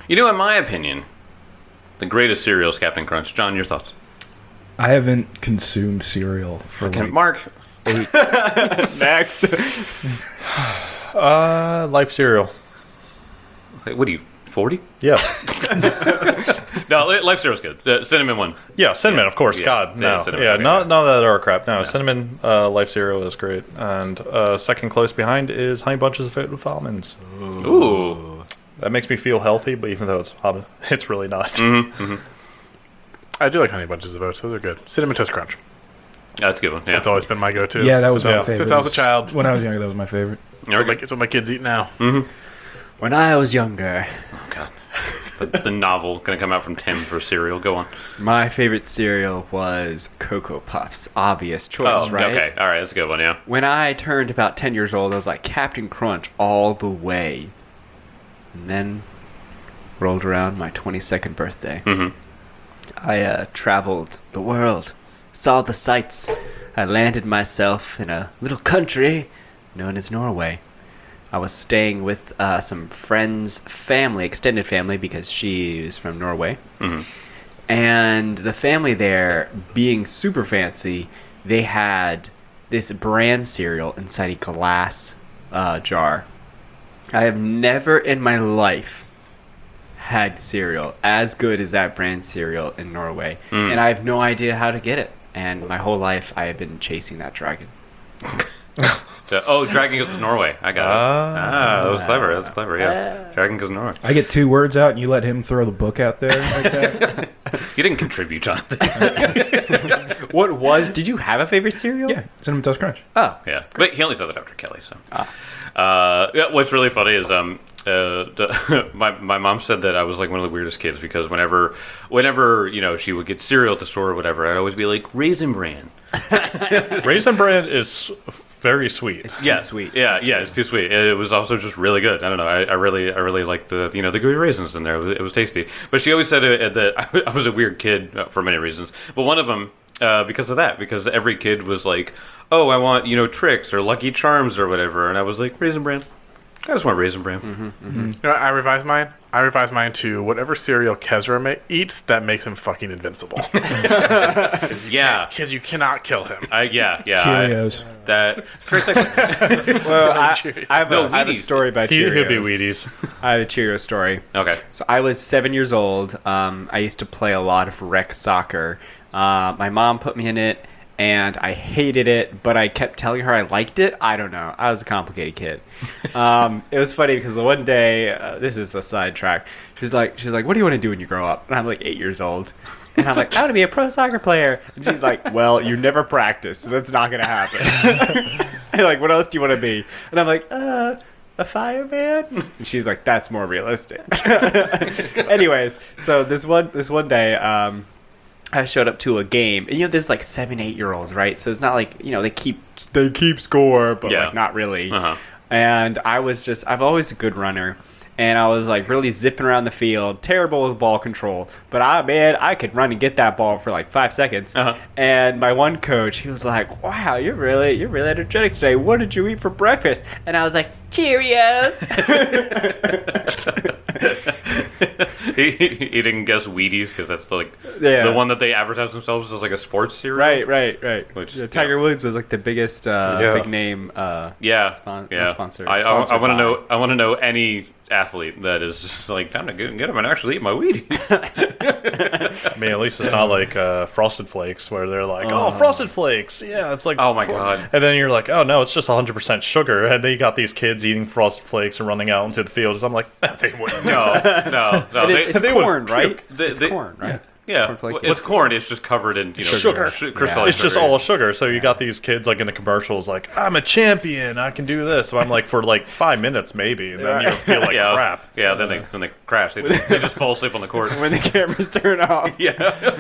You know, in my opinion, the greatest cereal is Captain Crunch. John, your thoughts? I haven't consumed cereal for Okay, like Mark. Next. Life cereal. Wait, what are you, 40? Yeah. No, Life Cereal's good. The cinnamon one. Yeah, cinnamon, of course. Yeah, God, no. cinnamon, Yeah, okay, not yeah. none of that other crap. No, cinnamon Life cereal is great. And second close behind is Honey Bunches of Oat with almonds. Ooh. That makes me feel healthy, but even though it's really not. I do like Honey Bunches of Oats. Those are good. Cinnamon Toast Crunch. That's a good one. Yeah. That's always been my go-to. yeah, that was since my I favorite. Since I was a child. When I was younger, that was my favorite. It's what my kids eat now. When I was younger, Oh, God. The novel going to come out from Tim for cereal. Go on. my favorite cereal was Cocoa Puffs. Obvious choice, Oh, right? okay. All right. That's a good one, yeah. When I turned about 10 years old, I was like Captain Crunch all the way. And then rolled around my 22nd birthday. Mm-hmm. I traveled the world, saw the sights. I landed myself in a little country known as Norway. I was staying with some friends' family, extended family, because she is from Norway. Mhm. And the family there, being super fancy, they had this bran cereal inside a glass jar. I have never in my life had cereal as good as that brand cereal in Norway. And I have no idea how to get it. And my whole life, I have been chasing that dragon. Dragon Goes to Norway. I got it. That was clever. That's clever, yeah. Dragon Goes to Norway. I get 2 words out, and you let him throw the book out there like that. You didn't contribute, Jonathan. Did you have a favorite cereal? Yeah, Cinnamon Toast Crunch. Oh. Yeah, but he only said that after Kelly. So, yeah, what's really funny is my mom said that I was like one of the weirdest kids because whenever she would get cereal at the store or whatever, I'd always be like Raisin Bran. Raisin Bran is very sweet. It's too sweet. Yeah, it's too sweet. It was also just really good. I don't know. I really liked the the gooey raisins in there. It was tasty. But she always said that I was a weird kid for many reasons. But one of them because of that, because every kid was like, oh, I want Trix or Lucky Charms or whatever, and I was like Raisin Bran. I just want Raisin Bran. You know, I revised mine. I revised mine to whatever cereal Kezra eats that makes him fucking invincible. Yeah. Because you cannot kill him. Cheerios. Well, I have a Wheaties. story about He'll Cheerios. be Wheaties. I have a Cheerio story. Okay. So I was 7 years old. I used to play a lot of rec soccer. My mom put me in it, and I hated it, but I kept telling her I liked it. I don't know. I was a complicated kid. It was funny because one day, this is a sidetrack. She was like, "What do you want to do when you grow up?" And I'm like 8 years old. And I'm like, "I want to be a pro soccer player." And she's like, "Well, you never practiced, so that's not going to happen." And like, "What else do you want to be?" And I'm like, a fireman? And she's like, "That's more realistic." Anyways, so this one day, I showed up to a game, and this is like 7, 8 year olds, right? So it's not like they keep score, but Yeah. like not really. Uh-huh. And I've always a good runner, and I was like really zipping around the field, terrible with ball control, but I could run and get that ball for like 5 seconds. Uh-huh. And my one coach, he was like, "Wow, you're really energetic today. What did you eat for breakfast?" And I was like, "Cheerios." he didn't guess Wheaties because that's the Yeah. one that they advertise themselves as like a sports cereal. Right. Which, Yeah, Tiger Woods was like the biggest big name. Yeah. Sponsor. I sponsored want to by. know. I want to know any athlete that is just like time to get him and actually eat my Wheaties. I mean, at least it's not like Frosted Flakes where they're like, oh, Frosted Flakes. Yeah, it's like, Oh my God. And then you're like, oh no, it's just 100% sugar. And they got these kids eating Frosted Flakes and running out into the fields. I'm like, they wouldn't. No. It's they would corn, right? puke. It's corn, right? Yeah, Cornflakes. with corn, it's just covered in Sugar. crystallized It's just sugar. all sugar. So you got these kids like in the commercials, like, I'm a champion, I can do this. So I'm like, for like 5 minutes maybe, and then you feel like yeah, crap. Yeah, then they crash. They just fall asleep on the court. When the cameras turn off. Yeah.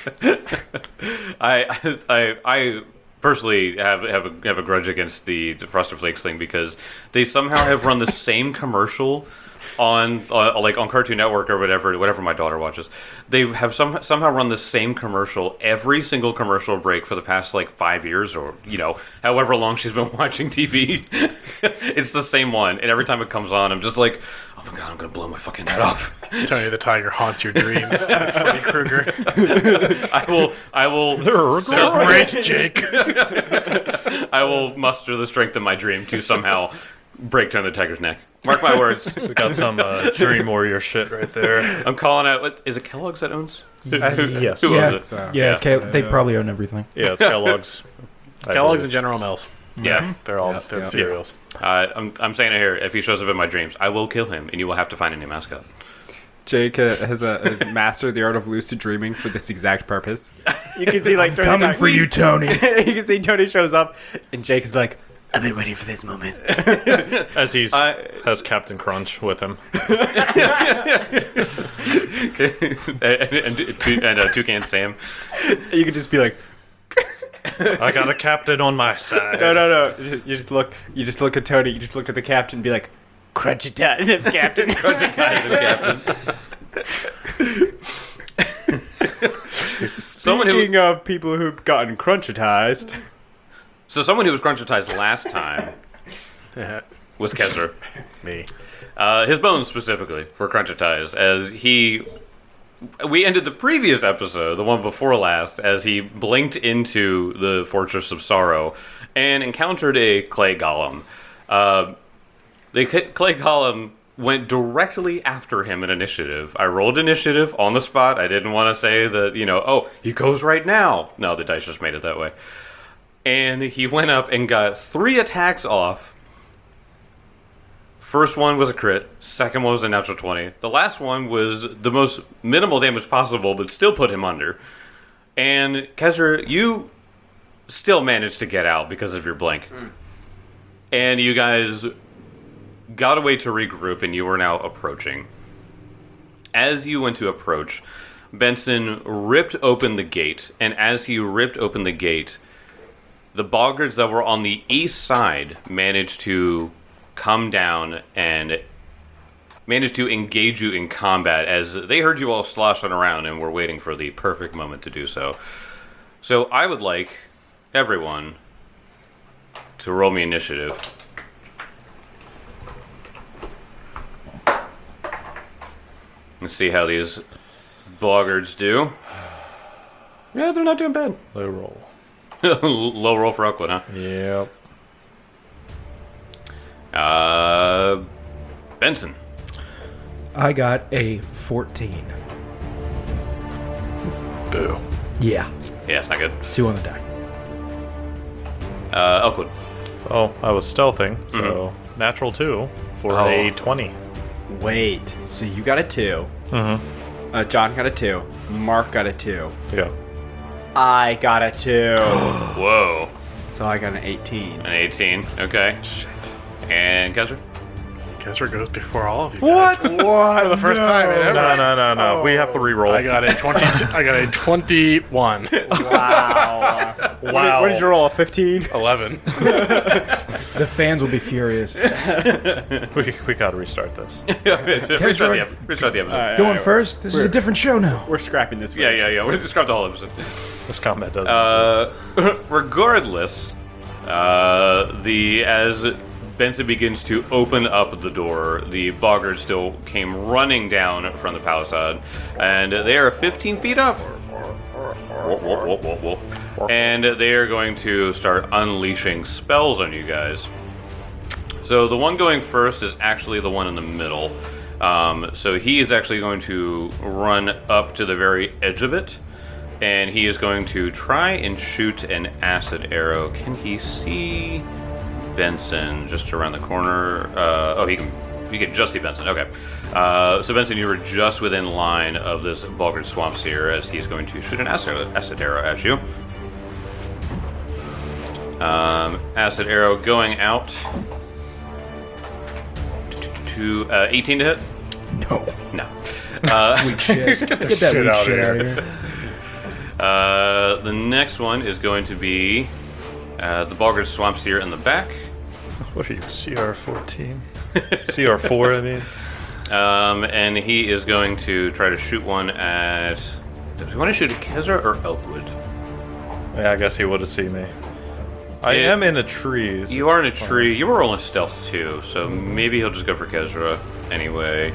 I personally have a grudge against the Frosted Flakes thing because they somehow have run the same commercial on like on Cartoon Network or whatever my daughter watches. They have somehow run the same commercial every single commercial break for the past like 5 years, or however long she's been watching TV. It's the same one, and every time it comes on, I'm just like, oh my god, I'm gonna blow my fucking head off. Tony the Tiger haunts your dreams. Freddy Krueger. I will. They're great, Jake. I will muster the strength of my dream to somehow break Tony the Tiger's neck. Mark my words. We got some Dream Warrior shit right there. I'm calling out. What is it? Kellogg's that owns? Yes. Who Yeah, owns it? So, yeah, they probably own everything. Yeah, it's Kellogg's. Kellogg's and General Mills. Yeah. They're all Yeah. cereals. I'm saying it here. If he shows up in my dreams, I will kill him, and you will have to find a new mascot. Jake has mastered the art of lucid dreaming for this exact purpose. You can see like Tony Coming for you, Tony. you can see Tony shows up, and Jake is like, "I've been waiting for this moment." As has Captain Crunch with him. and Toucan Sam. You could just be like, I got a captain on my side. No. You just look at Tony. You just look at the captain and be like, "Crunch it down, Captain." Someone who, Speaking of people who've gotten crunchitized, someone who was crunchitized last time was Kesser. Me. His bones specifically were crunchitized as we ended the previous episode, the one before last, as he blinked into the Fortress of Sorrow and encountered a clay golem. The clay golem went directly after him in initiative. I rolled initiative on the spot. I didn't want to say that, he goes right now. No, the dice just made it that way. And he went up and got 3 attacks off. First one was a crit. Second one was a natural 20. The last one was the most minimal damage possible, but still put him under. And Kesra, you still managed to get out because of your blink. And you guys got a way to regroup, and you were now approaching. As you went to approach, Benson ripped open the gate, and as he ripped open the gate, the boggards that were on the east side managed to come down and managed to engage you in combat as they heard you all sloshing around and were waiting for the perfect moment to do so. So I would like everyone to roll me initiative. Let's see how these boggards do. Yeah, they're not doing bad. Low roll. Low roll for Oakwood, huh? Yep. Benson. I got a 14. Boo. Yeah, Yeah, it's not good. 2 on the die. Oakwood. Oh, I was stealthing, so natural 2 for a 20. wait. So you got a 2. Mm-hmm. John got a 2. Mark got a 2. Yeah. I got a 2. Whoa. So I got an 18. An 18. Okay. Shit. And Kesser? Kesra goes before all of you guys. What? For the first time in ever. No. We have to re-roll. I got a 21. Wow. Wow. What did you roll? A 15? 11. The fans will be furious. We got to restart this. Restart the episode. Going first? This is a different show now. We're scrapping this. Yeah. We're describe the whole episode. This combat doesn't exist. Regardless, as Benson begins to open up the door, the boggards still came running down from the palisade, and they are 15 feet up. And they are going to start unleashing spells on you guys. So the one going first is actually the one in the middle. So he is actually going to run up to the very edge of it, and he is going to try and shoot an acid arrow. Can he see Benson just around the corner? He can just see Benson. Okay. So Benson, you were just within line of this Boggart Swamp Seer as he's going to shoot an acid arrow at you. Acid arrow going out to 18 to hit? No. No. Weak shit. Get that shit weak out shit of out here. of here. The next one is going to be the Boggart Swamp Seer in the back. What are you, CR14? CR4, I mean. And he is going to try to shoot one at. Does he want to shoot at Kezra or Elkwood? Yeah, I guess he would have seen me. I It- am in a tree. so- You are in a tree. You were rolling stealth too, so maybe he'll just go for Kezra anyway.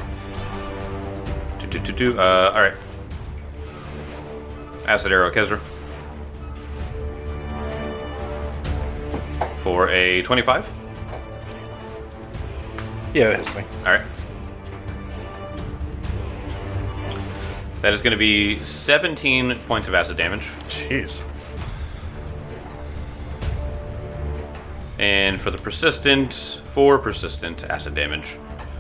All right. Acid arrow, Kezra. For a 25. Yeah, that hits me. All right. That is going to be 17 points of acid damage. Jeez. And for the persistent, 4 persistent acid damage.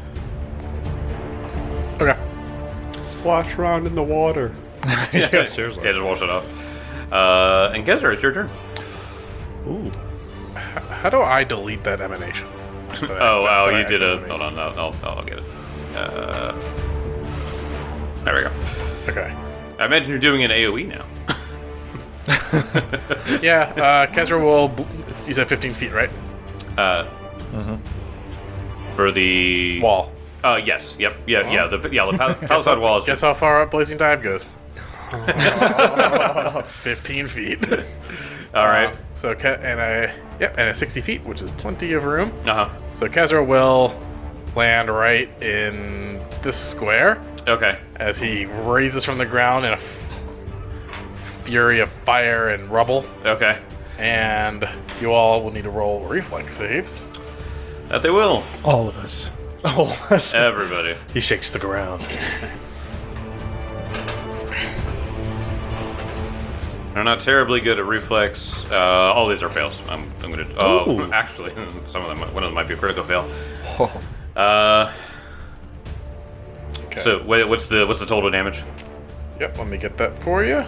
Okay. Splash around in the water. Yeah, seriously. Yeah, just wash it off. And Kezra, it's your turn. Ooh. How do I delete that emanation? Oh, wow, you did a... Hold on, I'll get it. There we go. Okay. I imagine you're doing an AoE now. Yeah, Kezra will. You said 15 feet, right? For the... Wall. Yes, yep, yeah, the palisade wall is... Guess how far up Blazing Dive goes? 15 feet. All right. So, and a 60 feet, which is plenty of room. Uh-huh. So Kezra will land right in this square Okay. as he raises from the ground in a fury of fire and rubble. Okay. And you all will need to roll reflex saves. That they will. All of us. Oh, Everybody. he shakes the ground. They're not terribly good at reflex. All these are fails. I'm gonna... Oh, Ooh. actually, one of them might be a critical fail. Okay. So, what's the total damage? Yep, let me get that for you.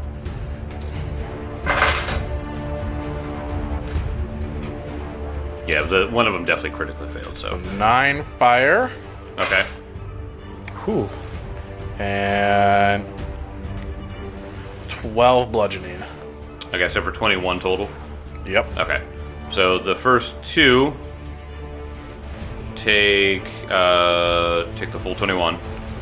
Yeah, one of them definitely critically failed, so... 9 fire Okay. Ooh. and 12 bludgeoning. Okay, so for 21 total. Yep. Okay. So the first 2 take the full 21.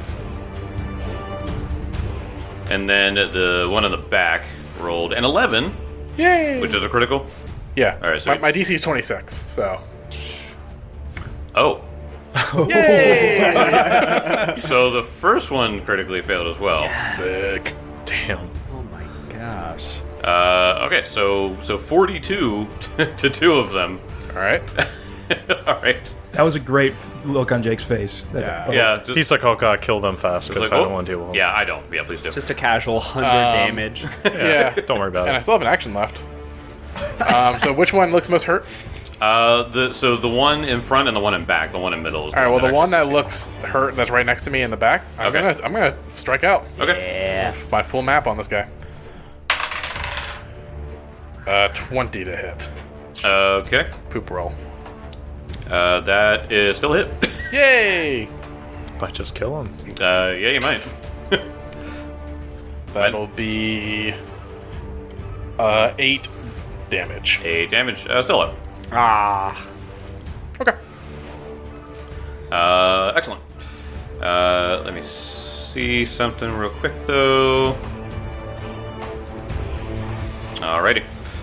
And then the one in the back rolled an 11, Yay! which is a critical. Yeah. All right, so- my DC is 26, so. Oh. Yay! So the first one critically failed as well. Sick. Damn. Oh my gosh. Okay, so 42 to 2 of them. All right. All right. That was a great look on Jake's face. Yeah. Yeah. Just, He's like, oh god, kill them fast because like, I don't oh, want to deal with them. Yeah, I don't. Yeah, please do. Just a casual 100 damage. Yeah. Don't worry about And I it. still have an action left. So which one looks most hurt? So the one in front and the one in back. The one in middle is. All right. Well, the one that actually looks hurt, that's right next to me in the back. I'm Okay. gonna strike out. succeeds. Okay. Yeah. My full map on this guy. 20 to hit. Okay. Poop roll. That is still a hit. Yay! Might just kill him. Yeah, you might. That'll be 8 damage. 8 damage. Still up. Ah. Okay. Excellent. Let me see something real quick though. Alrighty.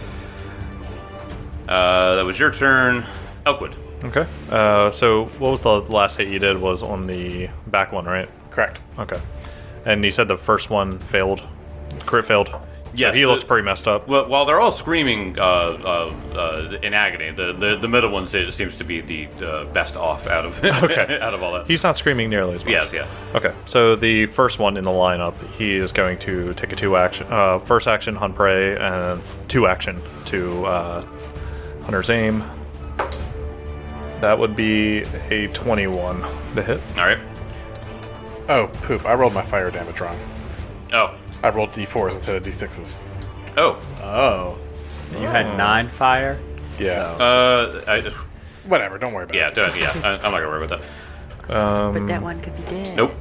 That was your turn, Elkwood. Okay. So what was the last hit you did was on the back one, right? Correct. Okay. And you said the first one failed. Crit failed. Yes, So he looks pretty messed up. Well, while they're all screaming in agony, the middle one seems to be the best off out of Okay. out of all that. He's not screaming nearly as much. Yes, yeah. Okay, so the first one in the lineup, he is going to take a 2 action, first action, hunt prey, and 2 action to hunter's aim. That would be a 21 to hit. All right. Oh, poop. I rolled my fire damage wrong. Oh. I rolled d4s instead of d6s. Oh. Oh. You had 9 fire? Yeah. So- Whatever. Don't worry about Yeah. it. Yeah. I'm not gonna worry about that. But that one could be dead. Nope.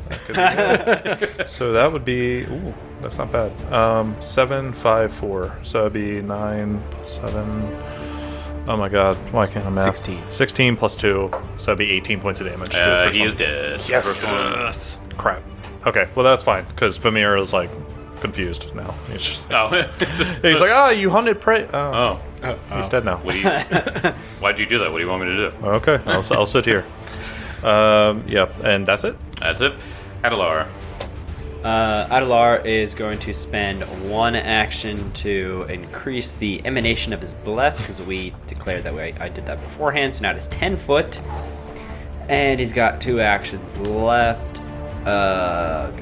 So that would be, ooh, that's not bad. 7, 5, 4. So that'd be 9 plus 7. Oh my god, why can't I math? 16. 16 plus 2, so that'd be 18 points of damage. to the first He one. is dead. Yes. First one. Crap. Okay, well that's fine, because Vamir is like confused now. He's just Oh. he's like, you hunted prey. Oh, Oh. he's dead now. What do you? Why'd you do that? What do you want me to do? Okay, I'll sit here. Yep, and that's it. That's it. Adelar. Adelar is going to spend 1 action to increase the emanation of his bless, because we declared that way. I did that beforehand, so now it is 10 foot. And he's got 2 actions left. I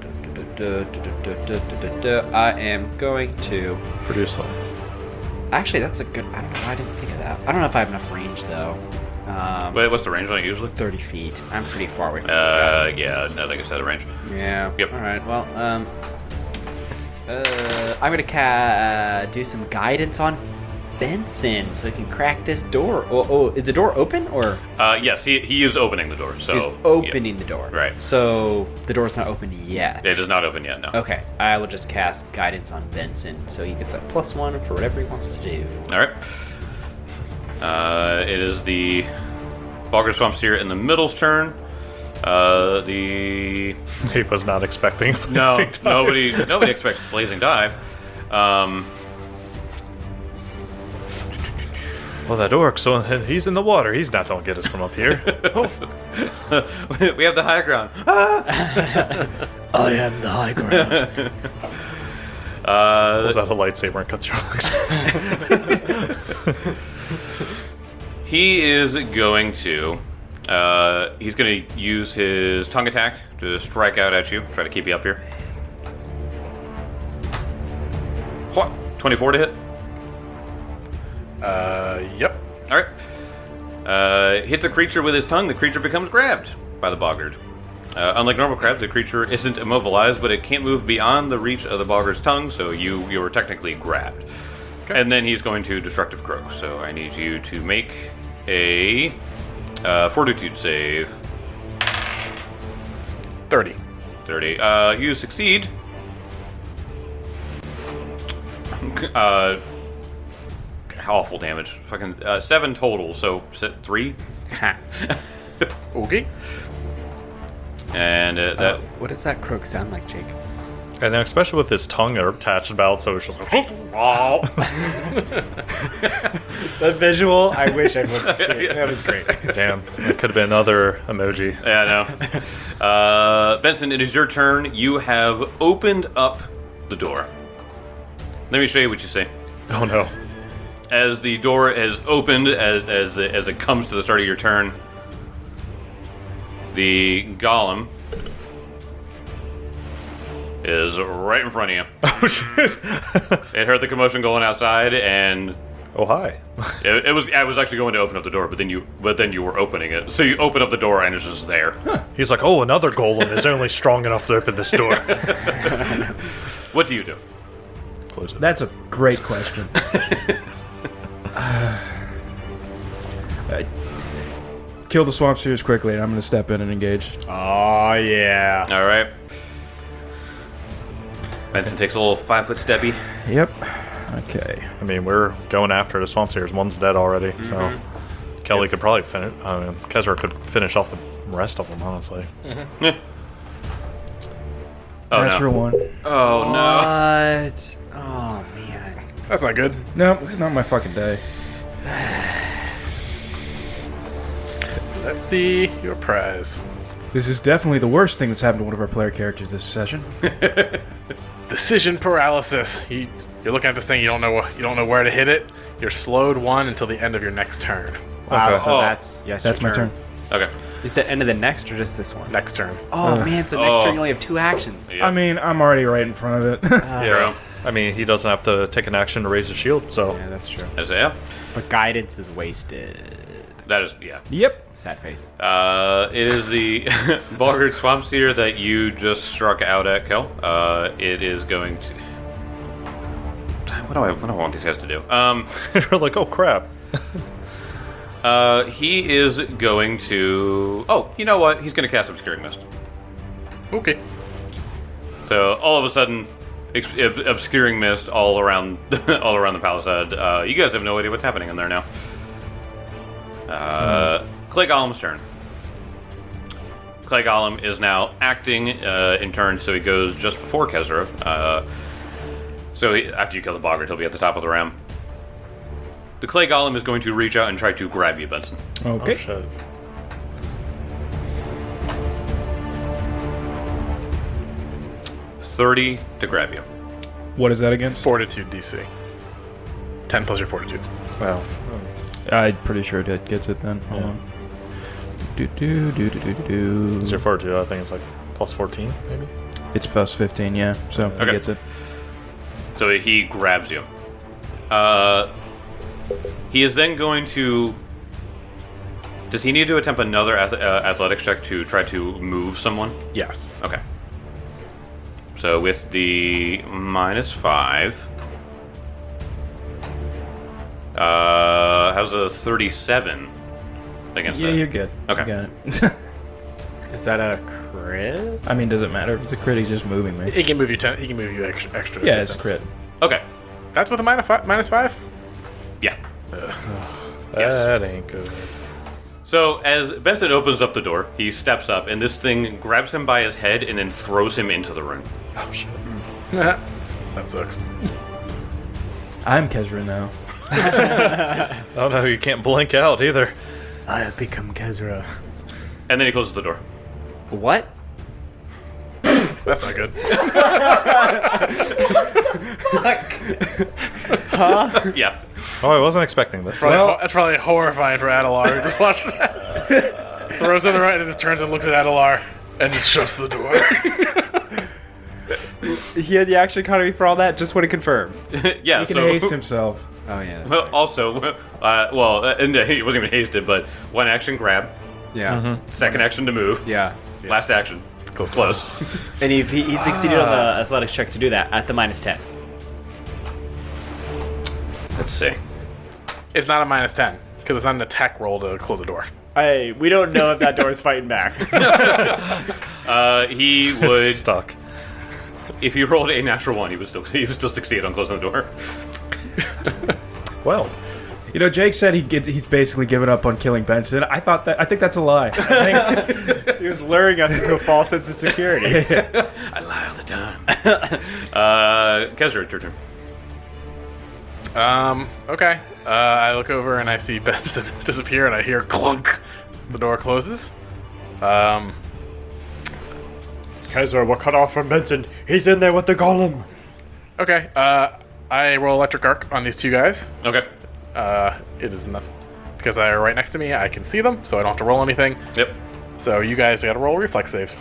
am going to... Produce one. Actually, that's a good... I don't know. I didn't think of that. I don't know if I have enough range, though. Wait, what's the range on it usually? 30 feet. I'm pretty far away from these guys. Yeah, I think it's out of range. Yeah. Yep. All right. Well, I'm gonna do some guidance on Benson so he can crack this door. Oh, is the door open or Yes, he is opening the door. So he's opening the door? Right. So the door's not open yet. It is not open yet. No. Okay. I will just cast guidance on Benson so he gets a +1 for whatever he wants to do. All right. It is the Bogger Swamp Seer in the middle's turn. The He was not expecting. no, Blazing Dive. nobody expects Blazing Dive. Well, that orc, so he's in the water. He's not gonna get us from up here. We have the high ground. I am the high ground. Was that a lightsaber and cuts your legs? He is going to. He's going to use his tongue attack to strike out at you. Try to keep you up here. What? 24 to hit. Yep. All right. Hits a creature with his tongue. The creature becomes grabbed by the boggard. Unlike normal crabs, the creature isn't immobilized, but it can't move beyond the reach of the boggard's tongue, so you were technically grabbed. Okay. And then he's going to destructive croak. So I need you to make a fortitude save. 30. 30. You succeed. Awful damage. Fucking 7 total. So 3. Okay. And that. What does that croak sound like, Jake? And now, especially with his tongue attached about, so it's just like. The visual, I wish everyone could see it. That was great. Damn, it could have been another emoji. Yeah, I know. Benson, it is your turn. You have opened up the door. Let me show you what you see. Oh no. As the door is opened, as it comes to the start of your turn, the golem is right in front of you. Oh shit. It heard the commotion going outside, and Oh hi. it was. I was actually going to open up the door, but then you were opening it. So you open up the door, and it's just there. He's like, oh, another golem is only strong enough to open this door. What do you do? Close it. That's a great question. Kill the swamp seers quickly, and I'm going to step in and engage. Oh, yeah. All right. Benson takes a little 5-foot steppy. Yep. Okay. I mean, we're going after the swamp seers. One's dead already, so Kelly could probably finish. I mean, Kezra could finish off the rest of them, honestly. Yeah. Oh Natural no! one. Oh no! What? Oh, man. That's not good. No, this is not my fucking day. Let's see your prize. This is definitely the worst thing that's happened to one of our player characters this session. Decision paralysis. You're looking at this thing. You don't know where to hit it. You're slowed 1 until the end of your next turn. Wow, Okay. so Oh. that's That's my turn. Okay. You said end of the next or just this one? Next turn. Oh, man, so next Oh. turn you only have 2 actions. Yeah. I mean, I'm already right in front of it. True. I mean, he doesn't have to take an action to raise his shield, so. Yeah, that's true. I say, yeah. But guidance is wasted. That is, yeah. Yep. Sad face. It is the Boggart Swamp Seer that you just struck out at, Kel. It is going to. What do I want these guys to do? You're like, oh crap. He is going to. Oh, you know what? He's going to cast Obscuring Mist. Okay. So all of a sudden, Obscuring Mist all around, all around the palisade. You guys have no idea what's happening in there now. Clay Golem's turn. Clay Golem is now acting in turn, so he goes just before Kezra. After you kill the Boggart, he'll be at the top of the round. The Clay Golem is going to reach out and try to grab you, Benson. Okay. Oh, shit. $30 to grab you. What is that against? Fortitude DC. 10 plus your fortitude. Wow. I'm pretty sure it gets it then. Hold on. It's your fortitude. I think it's like plus 14, maybe. It's plus 15, yeah. So he Okay. gets it. So he grabs you. He is then going to... Does he need to attempt another athletics check to try to move someone? Yes. Okay. So with the -5, how's a 37 against Yeah, that? you're good. Okay. You got it. Is that a crit? I mean, does it matter if it's a crit? He's just moving me. He can move you 10. He can move you extra. Yeah, distance. it's a crit. Okay. That's with a -5. Yeah. That ain't good. So as Benson opens up the door, he steps up, and this thing grabs him by his head and then throws him into the room. Oh, shit. That sucks. I'm Kezra now. Oh, no, you can't blink out either. I have become Kezra. And then he closes the door. What? That's not good. Yeah. Oh, I wasn't expecting this. That's probably horrifying for Adelar. Just watch that. Throws on the right and just turns and looks at Adelar and just shuts the door. He had the action economy for all that? Just want to confirm. Yeah. He can so, haste himself. Oh, yeah. That's Well, right. also, and he wasn't even hasted, but one action grab, Yeah. second action to move, Yeah. last action close. And he succeeded on the athletics check to do that at the -10. Let's see. It's not a -10 because it's not an attack roll to close the door. Hey, we don't know if that door is fighting back. He would, Stuck. if he rolled a natural one, he would still succeed on closing the door. Well, You know, Jake said he's basically given up on killing Benson. I think that's a lie. I think He was luring us into a false sense of security. I lie all the time. Kezra, it's your turn. Okay. I look over and I see Benson disappear and I hear clunk as the door closes. Kezra, we're cut off from Benson. He's in there with the golem. Okay. I roll electric arc on these two guys. Okay. It is not because they're right next to me. I can see them, so I don't have to roll anything. Yep. So you guys got to roll reflex saves.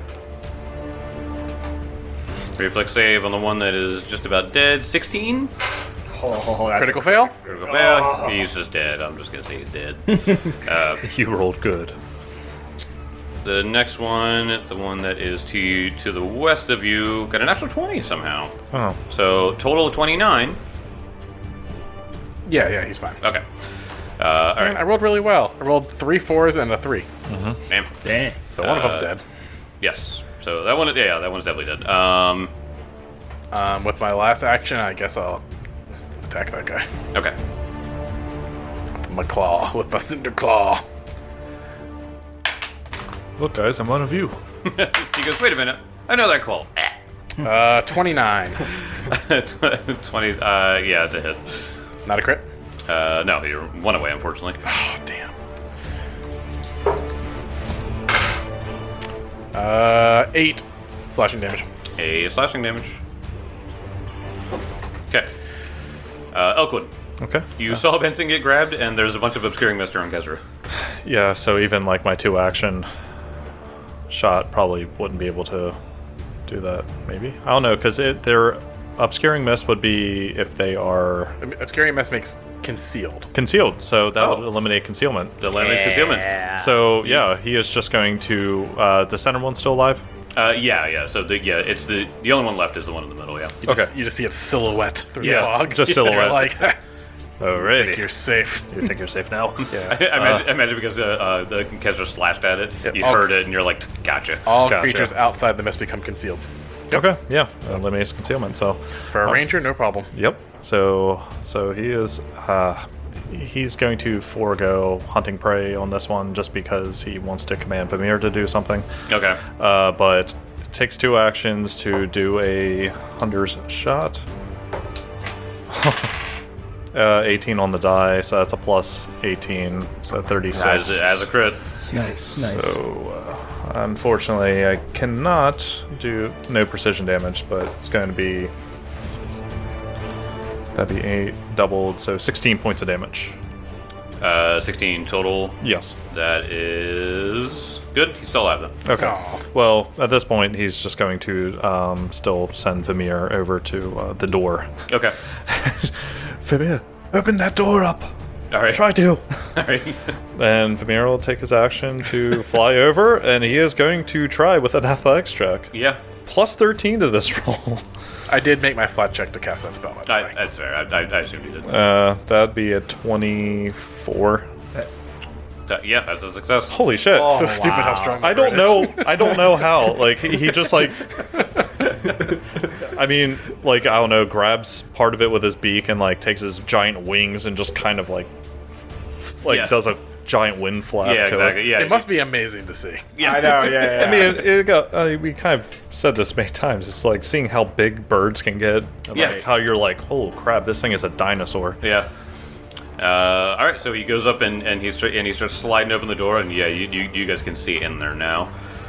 Reflex save on the one that is just about dead. 16. Oh, that's Critical fail. Critical fail. He's just dead. I'm just gonna say he's dead. you rolled good. The next one, the one that is to the west of you, got an natural 20 somehow. Oh. So total of 29. Yeah, he's fine. Okay. All Man, I right. rolled really well. I rolled 3 4s and a 3. Damn. Dang. So one of them's dead. Yes. So that one, yeah, that one's definitely dead. With my last action, I guess I'll attack that guy. Okay. With my claw, with my cinder claw. Look, guys, I'm one of you. He goes, wait a minute. I know that claw. 29. 20. Yeah, it's a hit. Not a crit. No, you're one away, unfortunately. Oh damn. 8 slashing damage. A slashing damage. Okay. Elkwood, Okay. you saw Benson get grabbed, and there's a bunch of obscuring mist around Kezra. Yeah, so even like my 2-action shot probably wouldn't be able to do that, maybe? I don't know, because their obscuring mist would be if they are Obscuring mess makes concealed. concealed, so that Oh. would eliminate concealment. The eliminates concealment. So, yeah, he is just going to... the center one's still alive? Yeah. So it's the only one left is the one in the middle. Yeah. You just see its silhouette through Yeah, the fog. just You're silhouette. like, I Alrighty. think you're safe. You think you're safe now? Yeah. I imagine because the Kezra slashed at it, Yep. you All- heard it, and you're like, gotcha. All Gotcha. creatures outside the mist become concealed. Okay, yeah. So eliminates concealment, so... For a ranger, no problem. Yep. So he is he's going to forego hunting prey on this one just because he wants to command Vamir to do something. Okay. But it takes 2 actions to do a hunter's shot. 18 on the die, so that's a plus 18, so 36. As a crit. Nice. So, unfortunately, I cannot do no precision damage, but it's going to be. That'd be 8 doubled, so 16 points of damage. 16 total. Yes. That is good. He's still alive then. Okay. Aw. Well, at this point, he's just going to still send Vamir over to the door. Okay. Vamir, open that door up. All right. Try to. All right. And Vamir will take his action to fly over, and he is going to try with an athletics check. Yeah. Plus 13 to this roll. I did make my flat check to cast that spell. By the way. That's fair. I assumed you did. That'd be a 24. Yeah, that's a success. Holy shit. It's so stupid how strong. I don't know. I don't know how. Like he just like. I mean, like I don't know. Grabs part of it with his beak and like takes his giant wings and just kind of like Yeah. does a giant wind flap. Yeah, to exactly. It. Yeah. It must be amazing to see. Yeah. I know. Yeah. I mean, it got. We kind of said this many times. It's like seeing how big birds can get. And Yeah. Like how you're like, oh crap, this thing is a dinosaur. Yeah. All right. So he goes up and he starts sliding open the door, and yeah, you guys can see in there now.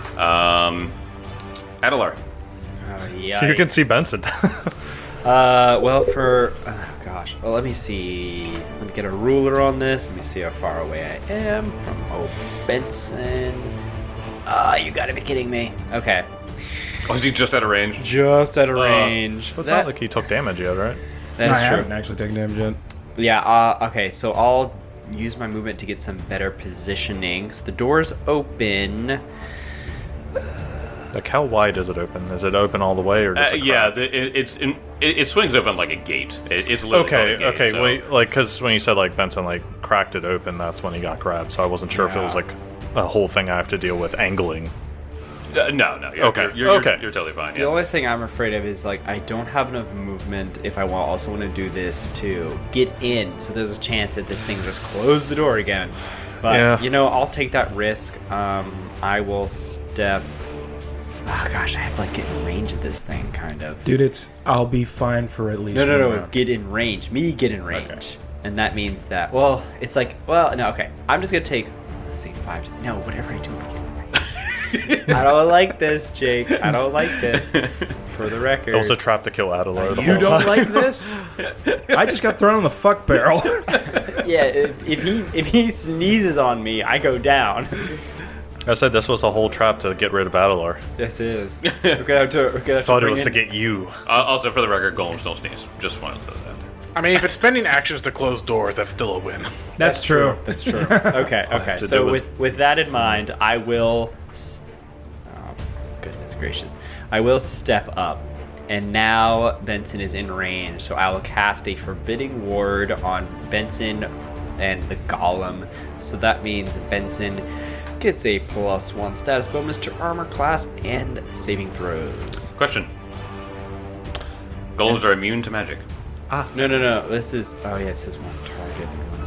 Adelar. You can see Benson. Well, let me see. Let me get a ruler on this. Let me see how far away I am from Benson. You gotta be kidding me. Okay. Oh, is he just out of range? Just out of range. It's not like he took damage yet, right? I That's true. haven't actually taken damage yet. Yeah, okay, so I'll use my movement to get some better positioning. So the door's open. Like how wide is it open? Is it open all the way, or does it Yeah, crack? it swings open like a gate. It's literally Okay, like a gate, okay. so- Wait, like, because when you said like Benson like cracked it open, that's when he got grabbed. So I wasn't sure if it was like a whole thing I have to deal with angling. No. Okay, You're totally fine. The Yeah. only thing I'm afraid of is like I don't have enough movement if I also want to do this to get in. So there's a chance that this thing just close the door again. But Yeah. I'll take that risk. I will step. Oh gosh, I have to like get in range of this thing, kind of. Dude, I'll be fine for at least. one No. round. Get in range. Me get in range. Okay. And that means that it's like no, okay. I'm just gonna take let's say 5. No, whatever I do, I'm gonna get in range. I don't like this, Jake. I don't like this. For the record. Also trapped to kill Adelar. the You whole don't time. like this? I just got thrown in the fuck barrel. Yeah, if he sneezes on me, I go down. I said this was a whole trap to get rid of Adelar. This is. We're gonna have to Thought it bring was to in- get you. Also, for the record, golems don't sneeze. Just wanted to say that. I mean, if it's spending actions to close doors, that's still a win. That's true. That's true. Okay. have to So do with- with that in mind, I will. Oh, goodness gracious! I will step up, and now Benson is in range. So I will cast a forbidding ward on Benson and the golem. So that means Benson gets a +1 status bonus to armor class and saving throws. Question. Golems are immune to magic. No. This is. Oh yeah, it says 1 target.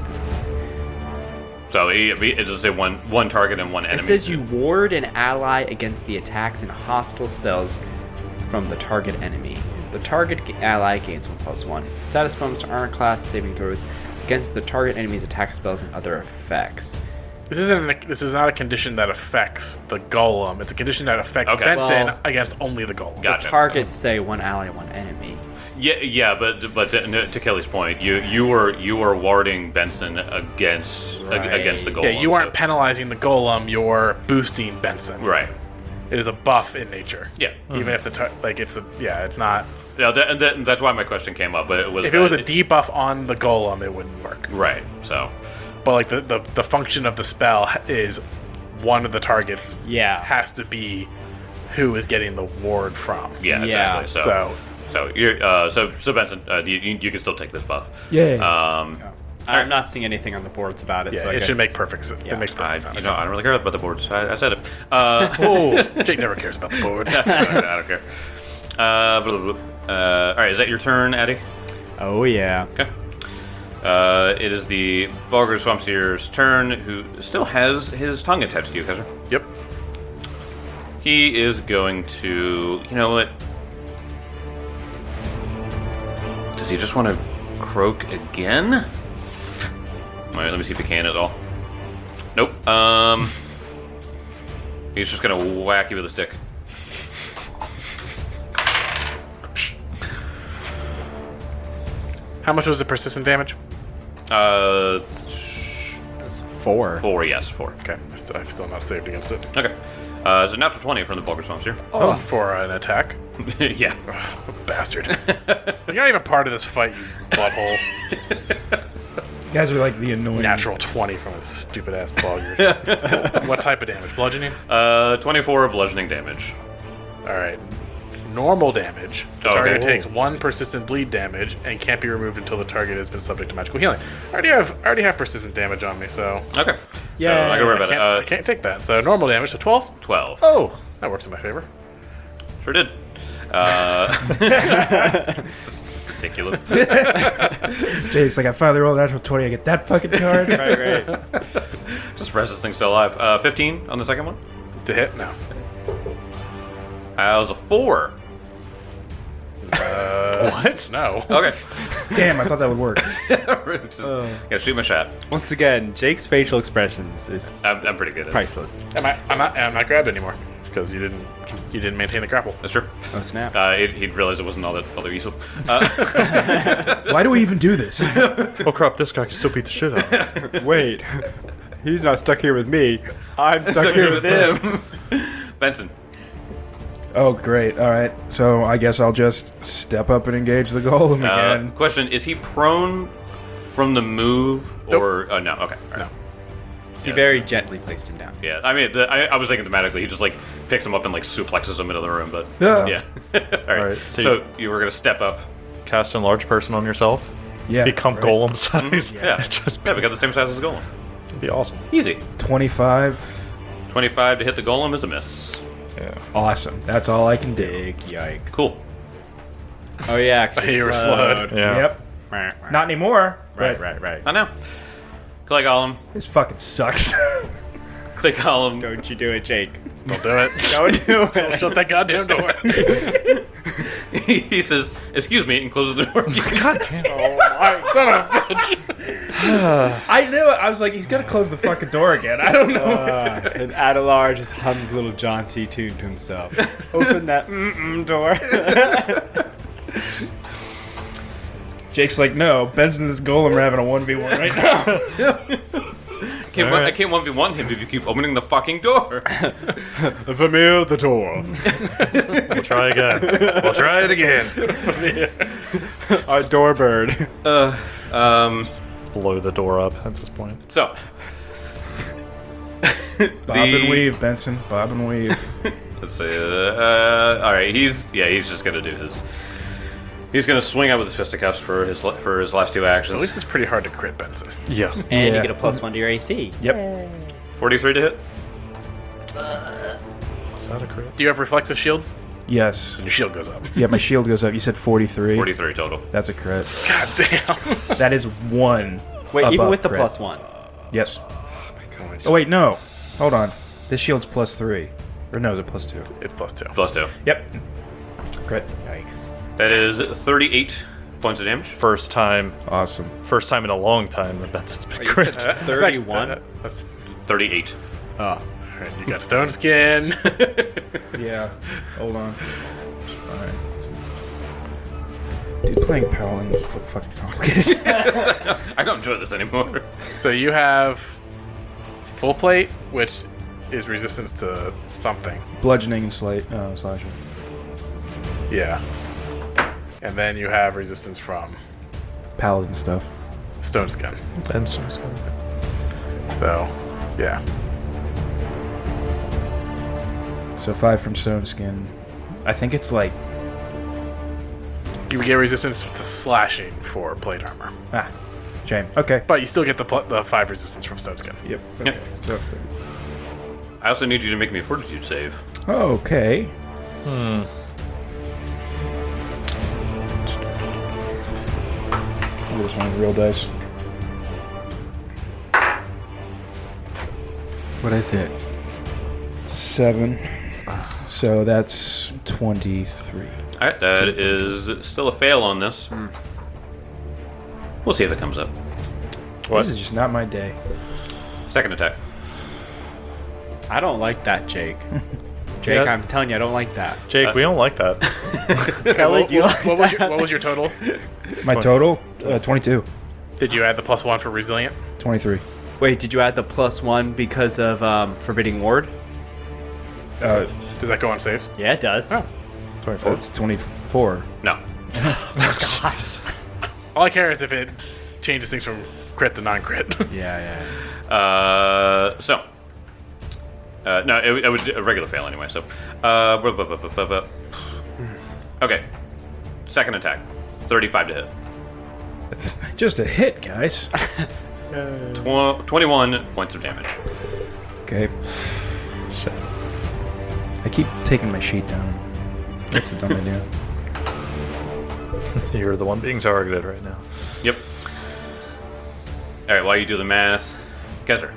So it does say one target and one enemy. It says you ward an ally against the attacks and hostile spells from the target enemy. The target ally gains 1+1 status bonus to armor class saving throws against the target enemy's attack spells and other effects. This is not a condition that affects the golem. It's a condition that affects Okay. Benson Well- against only the golem. Gotcha. The targets say 1 ally, 1 enemy. Yeah, but to Kelly's point, you were warding Benson against the golem. Yeah, you aren't so- penalizing the golem. You're boosting Benson. right. It is a buff in nature. Yeah. Even if it's not. Yeah, that's why my question came up. But it was If it was a debuff on the golem, it wouldn't work. right. So But like the function of the spell is one of the targets Yeah. has to be who is getting the ward from. yeah, Yeah, exactly. So you're so Benson, you can still take this buff. Yay. I'm not seeing anything on the boards about it. Yeah, so I it guess should make it's- perfect sense. yeah. It makes perfect sense. I don't really care about the boards. I said it. Oh, Jake never cares about the boards. I don't care. Blah, blah, blah. All right, is that your turn, Eddie? Oh yeah. Okay. It is the Bulgur Swampseer's turn, who still has his tongue attached to you, Kaiser. Yep. He is going to... You know what? Does he just want to croak again? Alright, let me see if he can at all. Nope. He's just going to whack you with a stick. How much was the persistent damage? That's 4. 4, yes, 4. Okay, I've still not saved against it. Okay. It's a natural 20 from the Bulgur Swampseer. Oh, for an attack. Yeah. Bastard. You're not even part of this fight, you butthole. You guys are like the annoying. Natural 20 from a stupid ass Bulgur. What type of damage? Bludgeoning? 24 bludgeoning damage. Alright. Normal damage. The Okay. target takes 1 persistent bleed damage and can't be removed until the target has been subject to magical healing. I already have persistent damage on me, so Okay. Yeah, So, I can worry I about it. can't take that. So normal damage, so 12? 12. Oh, that works in my favor. Sure did. Ridiculous. Jake's like, I finally rolled a natural 20. I get that fucking card. Right. Just rest this thing still alive. 15 on the second one. To hit? No. That was a 4. What? No. Okay. Damn, I thought that would work. Just gotta shoot my shot. Once again, Jake's facial expressions is I'm pretty good at it. priceless. I'm not grabbed anymore because you didn't maintain the grapple. That's true. Oh snap! He'd realize it wasn't all that useful. Why do we even do this? Oh crap! This guy can still beat the shit out of me. Wait, he's not stuck here with me. I'm stuck here with him. Benson. Oh, great. All right. So I guess I'll just step up and engage the golem again. Question: is he prone from the move or no? Okay. All right. No. He very gently placed him down. Yeah. I mean, I was thinking thematically, he just like picks him up and like suplexes him into the room, but Yeah. yeah. All right. so So you were gonna step up. Cast enlarge person on yourself. Yeah. Become right. golem size. Yeah. Just Yeah, we got the same size as the golem. be awesome. Easy. 25. 25 to hit the golem is a miss. Yeah. Awesome. That's all I can do. Big yikes. Cool. Oh yeah, 'cause You were slowed. Yeah. Yep. Not anymore. Right, but right, right. I know. Clay Golem. This fucking sucks. Clay Golem. Don't you do it, Jake? Don't do it. Don't do it. Shut that goddamn door. He says, "Excuse me," and closes the door. God damn. Son of a bitch. I knew it. I was like, he's gonna close the fucking door again. I don't know. And Adelar just hums a little jaunty tune to himself. Open that door. Jake's like, no, Benson and this golem are having a 1v1 right now. I can't 1v1 him if you keep opening the fucking door. Vermeer the door. We'll try again. We'll try it again. Our doorbird. Blow the door up at this point. So. Bob and weave, Benson. Bob and weave. Let's see. All right, he's just gonna do his. He's gonna swing out with his fisticuffs for his last two actions. At least it's pretty hard to crit Benson. Yeah. And Yeah. you get a +1 to your AC. Yep. 43 to hit. Is that a crit? Do you have reflexive shield? Yes. Your shield goes up. Yeah, my shield goes up. You said 43. 43 total. That's a crit. God damn. That is 1. Wait, even above with the crit. +1. Yes. Oh, wait, no. Hold on. This shield's +3. Or no, is it +2? It's +2. +2. Yep. Crit. Yikes. That is 38 points of damage. First time Awesome. in a long time that Benson's been you crit. said 31? That's, 38. Oh. alright, you got stone skin. Yeah. Hold on. Alright. Dude, playing Paladin is so fucking complicated. I don't enjoy this anymore. So you have full plate, which is resistance to something. Bludgeoning and slashing. Yeah. And then you have resistance from Paladin stuff. stone skin. Benson's good. So, yeah. So 5 from Stone Skin. I think it's like... You would get resistance to slashing for plate armor. Ah. Shame. Okay. But you still get the 5 resistance from stone skin. Yep. Yeah. Okay. So, I also need you to make me a fortitude save. okay. I'll do this one with real dice. What is it? 7. So that's 23. All right, that is still a fail on this. We'll see if it comes up. What? This is just not my day. Second attack. I don't like that, Jake. Jake, Yeah. I'm telling you, I don't like that. Jake, we don't like that. Kelly, do you like what was your total? My total? 22. Did you add the +1 for resilient? 23. Wait, did you add the +1 because of Forbidding Ward? Does that go on saves? Yeah, it does. Oh. 24. It's 24. No. Gosh. All I care is if it changes things from crit to non-crit. Yeah. No, it would a regular fail anyway. So, okay. Second attack, 35 to hit. Just a hit, guys. 21 points of damage. Okay. Shit. I keep taking my sheet down. That's a dumb idea. You're the one being targeted right now. Yep. All right. While you do the math, Kezra.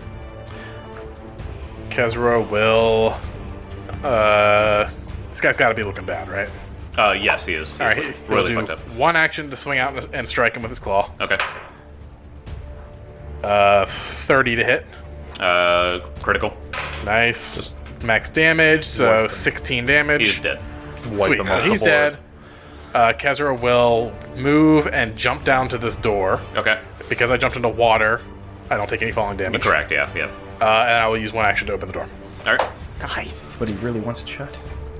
Kezra will. This guy's got to be looking bad, right? Yes, he is. All right, he'll really do fucked up. one action to swing out and strike him with his claw. Okay. 30 to hit. Critical. Nice. Max damage, so wipe him. 16 damage. He's dead. Wipe Sweet. them So off the he's board. dead. Kezra will move and jump down to this door. Okay. Because I jumped into water, I don't take any falling damage. Correct. Yeah. Yeah. And I will use one action to open the door. All right. Nice. But he really wants it shut.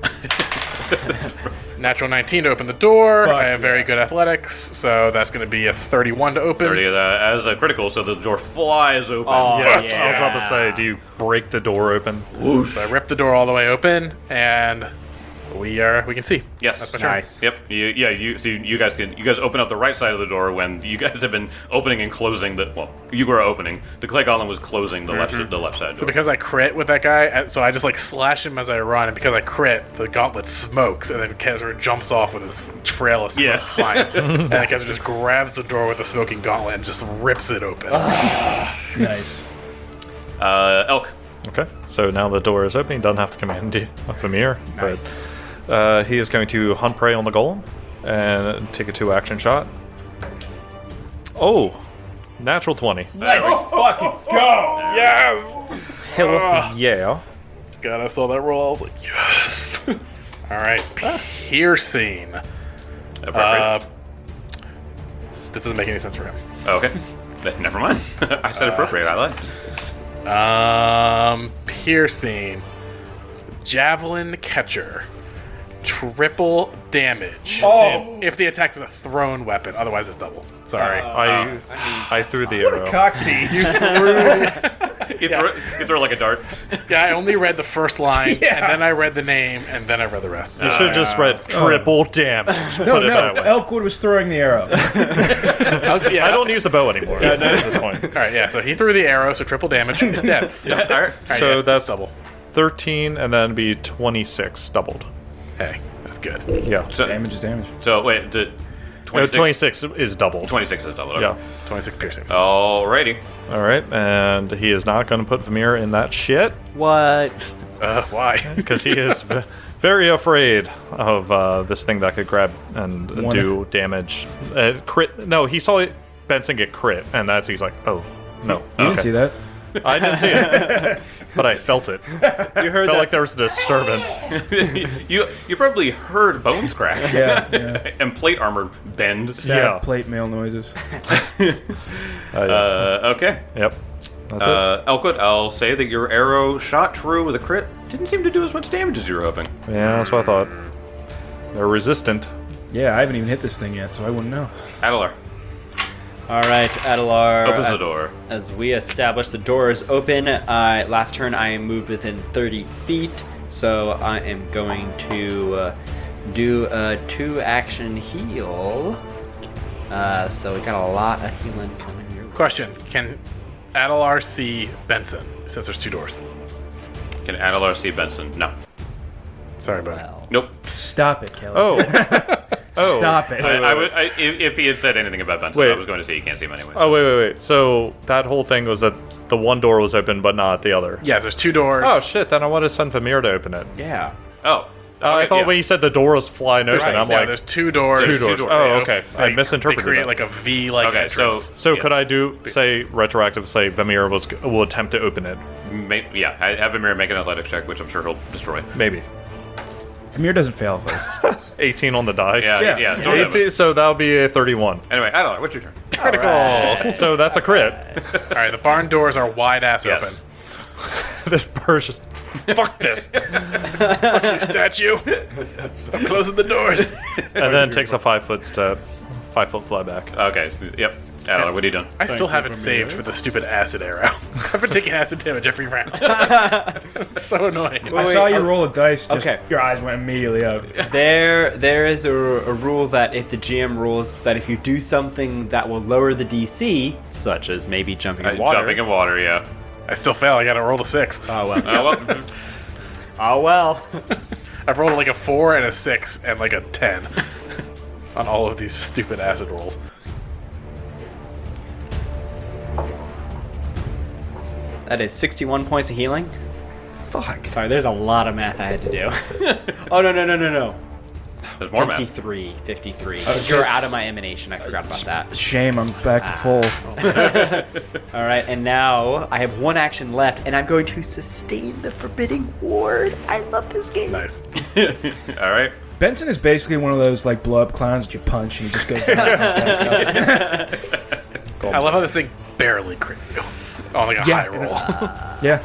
Natural 19 to open the door. Fuck I have very good athletics, so that's going to be a 31 to open. 30 as a critical, so the door flies open. Oh, Yes, yeah. I was about to say, do you break the door open? So I rip the door all the way open, and we can see. Yes. That's my turn. Nice. Yep. You guys open up the right side of the door when you guys have been opening and closing the. Well, you were opening. The clay golem was closing the left side So door. because I crit with that guy, so I just like slash him as I run, and because I crit, the gauntlet smokes, and then Kezra jumps off with his trail of smoke Yeah. flying. And then Kezra just grabs the door with the smoking gauntlet and just rips it open. Nice. Elk. Okay, so now the door is open. He doesn't have to command you a Famir. Nice. But he is going to hunt prey on the golem and take a 2-action shot. Oh, natural 20. Let's fucking go! Yes! Hell yeah. God, I saw that roll. I was like, yes! Alright, piercing. Appropriate. This doesn't make any sense for him. Okay. Never mind. I said appropriate. I lied. Piercing. Javelin catcher. Triple damage. Oh. If the attack was a thrown weapon, otherwise it's double. Sorry. I threw the arrow. Cock teeth. You throw like a dart. Yeah, I only read the first line, Yeah. and then I read the name, and then I read the rest. You should have just read triple damage. No, Put it that way. Elkwood was throwing the arrow. Yeah. I don't use the bow anymore at this point. All right, yeah. So he threw the arrow, so triple damage. He's dead. All right. All right, So yeah, that's double. 13 and then be 26 doubled. Hey, that's good. Yeah. So, Damage is damage. so wait, the No, 26, 26 is doubled. 26 is double. Okay. Yeah. 26 piercing. Alrighty. All right, and he is not going to put Vamir in that shit What? Why? because he is very afraid of this thing that could grab and do damage. Crit. No, he saw Benson get crit, and he's like, oh no. You didn't see that. I didn't see it, but I felt it. You heard Felt that? like there was a disturbance. you probably heard bones crack. Yeah. And plate armor bend. Sad Yeah. plate mail noises. Okay. Yep. That's it. Elkwood, I'll say that your arrow shot true with a crit didn't seem to do as much damage as you were hoping. Yeah, that's what I thought. They're resistant. Yeah, I haven't even hit this thing yet, so I wouldn't know. Adelar All right, Adelar. opens the as- door. As we establish the door is open, last turn I am moved within 30 feet, so I am going to do a 2-action heal. So we got a lot of healing coming your way. Question: Can Adelar see Benson since there's 2 doors? Can Adelar see Benson? No. Sorry, buddy. Well, Nope. Stop it, Kelly. Oh, Oh. Stop it. If he had said anything about Benson, Wait. I was going to say you can't see him anyway. Oh, wait. So that whole thing was that the one door was open, but not the other. Yeah, there's 2 doors. Oh, shit. Then I want to send Vamir to open it. Yeah. Oh. I Okay, thought yeah. when you said the door was flying open, Right, I'm yeah, like, there's 2 doors. two doors. Oh, okay. I Like, misinterpreted They create that. like a V-like Okay, entrance. So Yeah. could I do, say, retroactive, say Vamir will attempt to open it? Yeah, I have Vamir make an athletics check, which I'm sure he'll destroy. Maybe. Amir doesn't fail first. 18 on the dice. Yeah. Yeah. Don't have it. 18, so that'll be a 31. Anyway, Adelar, what's your turn? Critical. So that's a crit. All right, the barn doors are wide ass Yes. open. This bird's just, fuck this. You statue. Stop closing the doors. And then takes a 5-foot step, 5-foot fly back. Okay, yep. Adelar, what are you doing? I still have it saved for the stupid acid arrow. I've been taking acid damage every round. It's so annoying. I saw you roll a dice. Just, Okay. Your eyes went immediately up. There is a rule that if the GM rules that if you do something that will lower the DC, such as maybe jumping in water. Jumping in water, yeah. I still fail. I got to roll a 6. Oh well. Oh, well. Oh well. I've rolled like a 4 and a 6 and like a 10 on all of these stupid acid rolls. That is 61 points of healing. Fuck. Sorry, there's a lot of math I had to do. Oh no. There's more math. 53. 53. Because you're out of my emanation. I forgot about that. Shame, I'm back to full. All right, and now I have 1 action left, and I'm going to sustain the Forbidding Ward. I love this game. Nice. All right. Benson is basically one of those like blow up clowns that you punch and he just goes down. Back up. I love how this thing barely crit you on like a Yeah. high roll. Yeah.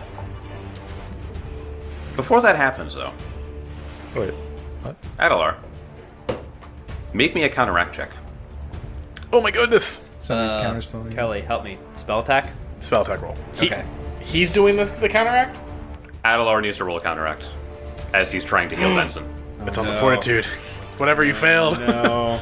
Before that happens, though, Wait. Adelar, make me a counteract check. Oh my goodness. Somebody's counterspelling. Kelly, help me. Spell attack? Spell attack roll. Okay. He's doing the counteract? Adelar needs to roll a counteract as he's trying to heal Benson. It's on the fortitude. It's whatever you failed. No.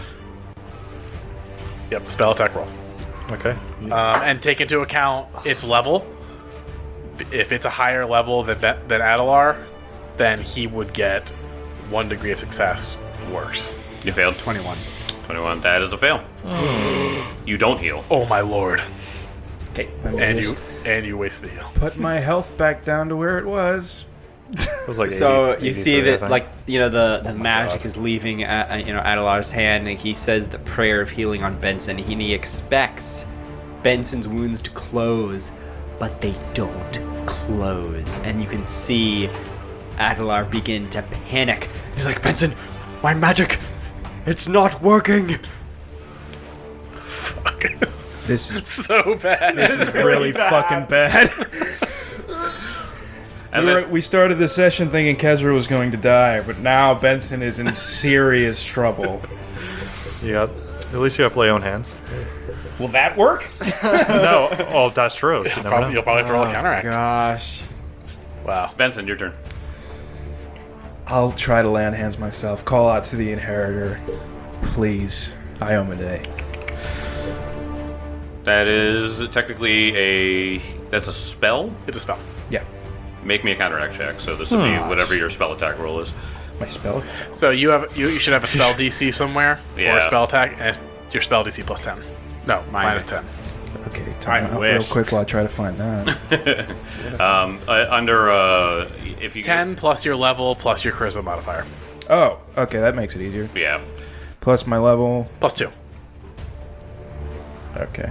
Yep, spell attack roll. Okay. And take into account its level. If it's a higher level than Adelar, then he would get 1 degree of success worse. You failed. 21. 21. That is a fail. You don't heal. Oh my lord. Okay. And you waste the heal. Put my health back down to where it was. It was like So 80, you see 83, I that, think. like, you know, the magic is leaving, Adelar's hand, and he says the prayer of healing on Benson. He expects Benson's wounds to close, but they don't close. And you can see Adelar begin to panic. He's like, Benson, my magic, it's not working. Fuck. This is So bad. this is really fucking bad. We started the session thinking Kezra was going to die, but now Benson is in serious trouble. Yeah. At least you have lay on hands. Will that work? No. Oh, that's true. You never know. You'll probably have to roll a counteract. Gosh. Wow. Benson, your turn. I'll try to land hands myself. Call out to the inheritor. Please. Iomade. That is technically that's a spell. It's a spell. Yeah. Make me a counteract check. So this would be whatever your spell attack roll is. My spell. So you should have a spell DC somewhere or a Yeah. spell attack, and it's your spell DC plus 10. No, minus 10. Okay, time out real quick while I try to find that. Under if you 10 plus your level plus your charisma modifier. Oh, okay, that makes it easier. Yeah. Plus my level. Plus 2. Okay.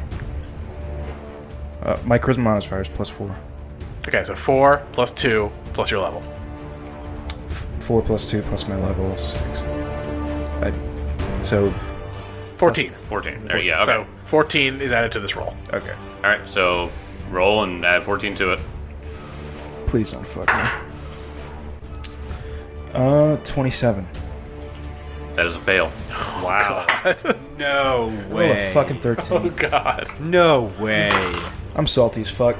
My charisma modifier is plus 4. Okay, so 4 plus 2 plus your level. 4 plus 2 plus my level 6. So 14. 14. There, yeah. Okay. So 14 is added to this roll. okay. All right. So roll and add 14 to it. Please don't fuck me. 27. That is a fail. Wow. No Oh, way. a fucking 13. Oh god. No way. I'm salty as fuck.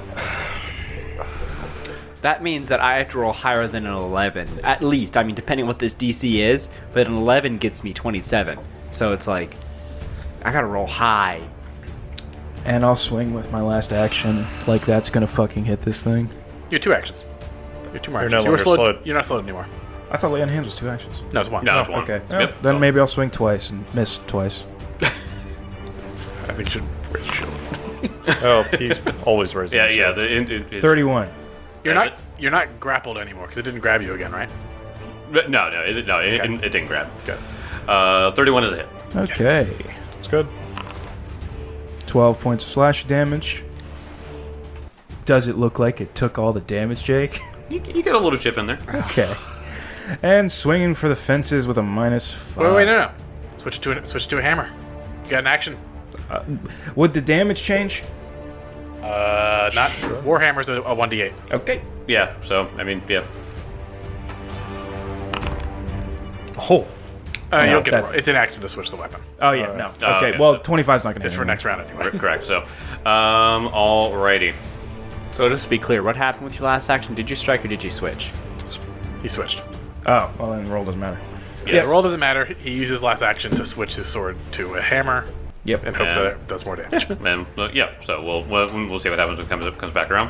That means that I have to roll higher than an 11. At least. I mean, depending on what this DC is, but an 11 gets me 27. So it's like, I gotta roll high. And I'll swing with my last action. Like that's gonna fucking hit this thing. You have 2 actions. You have 2 more You're actions. no You were longer slowed. slowed. You're not slowed anymore. I thought lay on hands was 2 actions. No, it's one. No, it's one. Okay. Yep. Then maybe I'll swing twice and miss twice. I think you should raise your shield. Oh, he's always raising. Yeah, his yeah. shield. 31. You're not grappled anymore because it didn't grab you again, right? No, it didn't grab. Good. 31 is a hit. Okay. It's good. 12 points of slash damage. Does it look like it took all the damage, Jake? You get a little chip in there. Okay. And swinging for the fences with a -5. Wait, no. Switch it to a hammer. You got an action. Would the damage change? Not Warhammer's a 1d8. Okay. Yeah. So I mean, yeah. Oh. You don't get that- the roll. It's an action to switch the weapon. Oh, yeah, no. Oh, Okay, okay. well, 25's not going to It's for next round anyway. Correct. So, alrighty. So just to be clear, what happened with your last action? Did you strike or did you switch? He switched. Oh, well, then roll doesn't matter. Yeah, the roll doesn't matter. He uses last action to switch his sword to a hammer Yep. in hopes that it does more damage. And yeah. So we'll see what happens when it comes back around.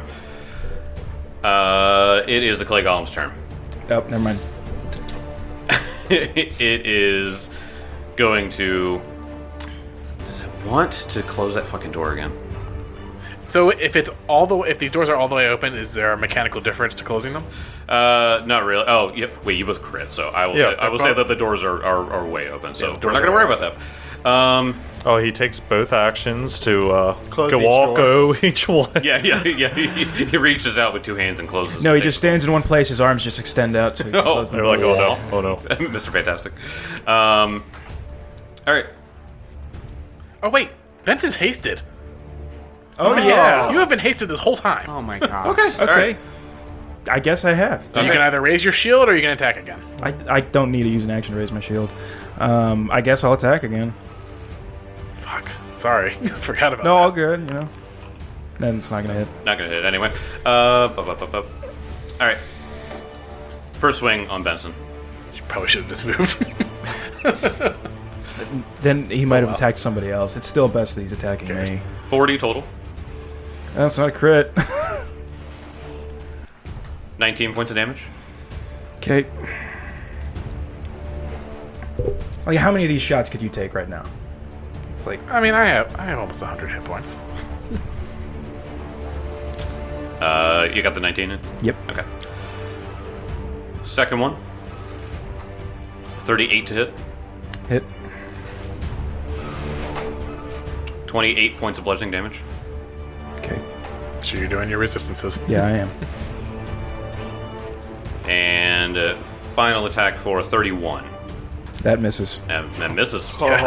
It is the clay golem's turn. Oh, never mind. It is going to. Does it want to close that fucking door again? So if these doors are all the way open, is there a mechanical difference to closing them? Not really. Oh, yep. Wait, you both crit, so I will. Yeah, I will say that the doors are way open, so the we're doors not are gonna worry way about that. Oh, he takes both actions to Close go each walk door. each one. Yeah. He reaches out with 2 hands and closes. No, he just stands in one place. His arms just extend out. So he can Oh, close them. They're like, oh no, oh no. Mr. Fantastic. All right. Oh wait, Benson's hasted. Oh, yeah. You have been hasted this whole time. Oh my god. Okay. Okay. I guess I have. So you can either raise your shield or you can attack again. I don't need to use an action to raise my shield. I guess I'll attack again. Fuck. Sorry, forgot about No, that. all good, you know. Then it's not going to hit. Not gonna hit anyway. All right. First swing on Benson. You probably should have just moved. Then he might have attacked somebody else. It's still best that he's attacking me. 40 total. That's not a crit. 19 points of damage. Okay. Like, how many of these shots could you take right now? It's like, I mean, I have almost 100 hit points. You got the 19 in? yep. Okay. Second one. 38 to hit. Hit. 28 points of bludgeoning damage. Okay. So you're doing your resistances. Yeah, I am. And final attack for 31. That misses. And misses.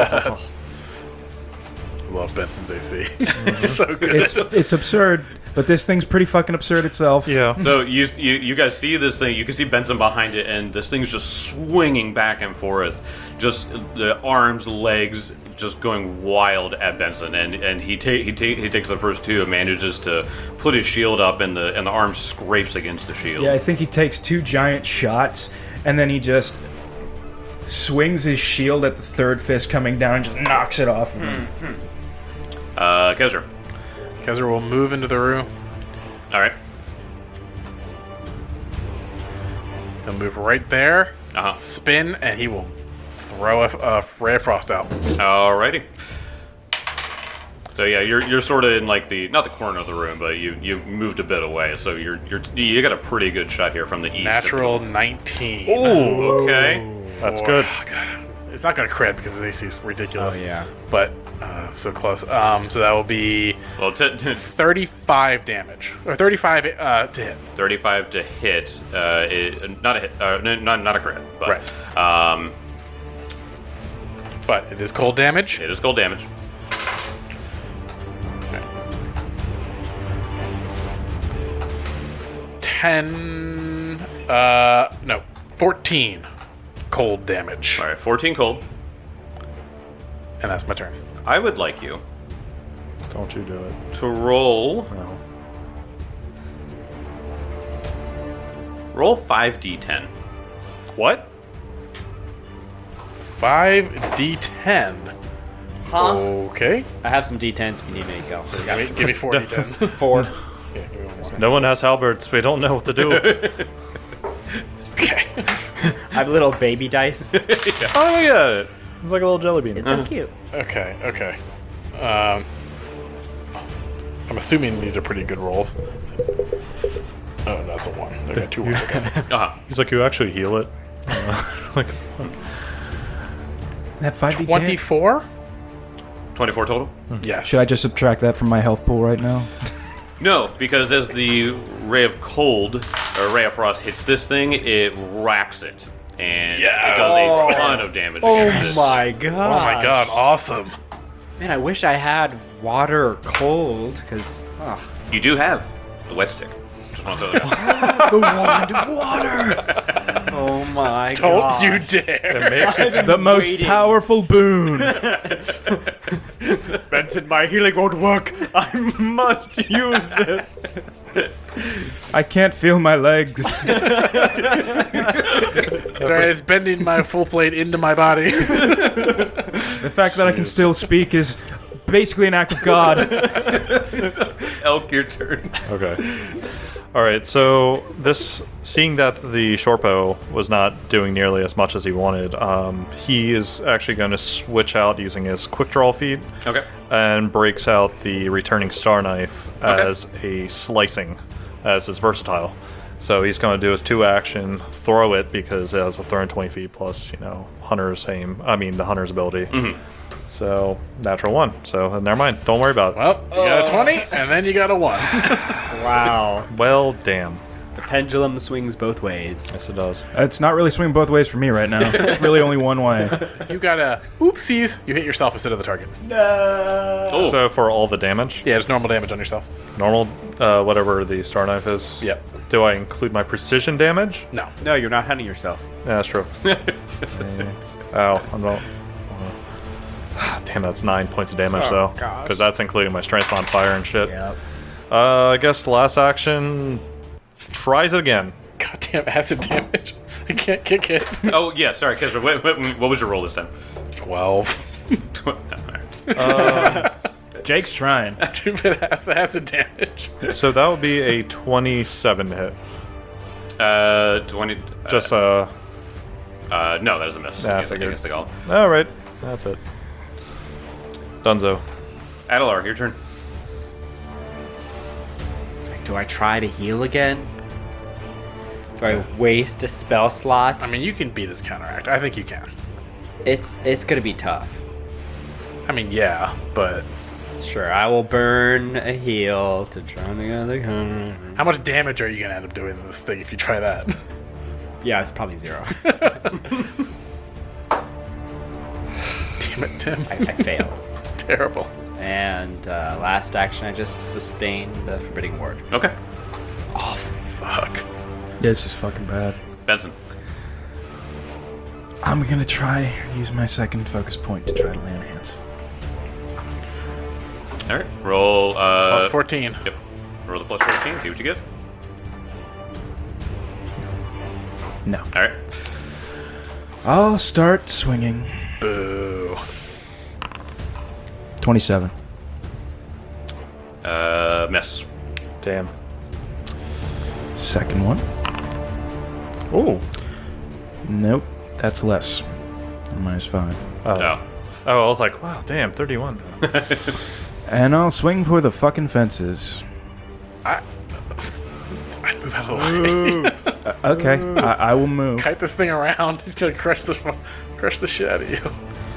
Love Benson's AC. It's so good. It's absurd, but this thing's pretty fucking absurd itself. Yeah. So you guys see this thing? You can see Benson behind it, and this thing's just swinging back and forth, just the arms, legs, just going wild at Benson. And he takes the first 2 and manages to put his shield up, and the arm scrapes against the shield. Yeah, I think he takes 2 giant shots, and then he just swings his shield at the third fist coming down and just knocks it off. Kezra. Kezra will move into the room. All right. He'll move right there, Uh-huh. spin, and he will throw a ray of frost out. Alrighty. So yeah, you're sort of in like not the corner of the room, but you moved a bit away, so you got a pretty good shot here from the east. Natural 19. Ooh, okay. That's good. Oh, God. It's not going to crit because his AC is ridiculous. Oh, yeah. But so close. So that will be Well, 35 damage. Or 35 to hit. 35 to hit. Not a hit. Not a crit. But, Right. But it is cold damage. It is cold damage. Ten. 14 cold damage. All right, 14 cold. And that's my turn. I would like you Don't you do it. to roll No. 5d10. What? 5d10. Huh? Okay. I have some D10s if you need me, go. Give me 4 d10s. 4. Yeah, give me one more. No one has halberds. We don't know what to do. Okay. have little baby dice. Oh, look at it. It's like a little jelly bean. It's so cute. Okay, okay. I'm assuming these are pretty good rolls. Oh, that's a 1. I got 2 1s. Okay. Uh-huh. He's like, you actually heal it. Like, That 5d10. 24? 24 total? Yes. Should I just subtract that from my health pool right now? No, because as the ray of cold or ray of frost hits this thing, it racks it, and it does a ton of damage. against this. my god. Oh my god, awesome. Man, I wish I had water or cold, because. You do have the wet stick. Just want to throw that out. Oh my Don't god. you dare. it makes it The most powerful boon. Benson, my healing won't work. I must use this. I can't feel my legs. Sorry, it's bending my full plate into my body. The fact that I can still speak is basically an act of God. Elk, your turn. Okay. All right. So seeing that the short bow was not doing nearly as much as he wanted, he is actually going to switch out using his quick draw feat Okay. and breaks out the returning star knife Okay. as a slicing, as his versatile. So he's going to do his 2 action, throw it because it has a 120 feet plus, hunter's aim. I mean the hunter's ability. Mm-hmm. So natural 1. So never mind. Don't worry about it. Well, you got a 20, and then you got a 1. Wow. Well, damn. The pendulum swings both ways. Yes, it does. It's not really swinging both ways for me right now. It's really only one way. You got a oopsies. You hit yourself instead of the target. Oh. So for all the damage, Yeah, just normal damage on yourself. normal, whatever the star knife is. Yep. Do I include my precision damage? No. No, you're not hunting yourself. Yeah, that's true. Ow, I'm not. Damn, that's 9 points of damage though, gosh. because that's including my strength on fire and shit. Yep. I guess the last action tries it again. Goddamn acid damage. I can't kick it. Oh, yeah, sorry, Kezra. What was your roll this time? 12. Jake's trying. Stupid ass acid damage. So that would be a 27 hit. 20. Just no, that is a miss. Nah, I Against- figured. against the golem. all right. That's it. Dunzo. Adelar, your turn. It's like, do I try to heal again? Do I waste a spell slot? I mean, you can beat his counteract. I think you can. it's gonna be tough. I mean, yeah, but Sure, I will burn a heal to try to get the counter. how much damage are you going to end up doing to this thing if you try that? Yeah, it's probably 0. Damn it, Tim. I failed. Terrible. And last action, I just sustained the forbidding ward. Okay. Fuck. This is fucking bad. Benson. I'm gonna try use my second focus point to try to land hands. All right. Roll. Plus 14. Yep. Roll the plus 14. See what you get. No. All right. I'll start swinging. Boo. 27. Miss. Damn. Second one. Ooh. Nope. That's less. -5. Oh. Oh, I was like, wow, damn, 31. And I'll swing for the fucking fences. I'd move out of the way. Okay, I will move. Kite this thing around. He's going to crush the shit out of you.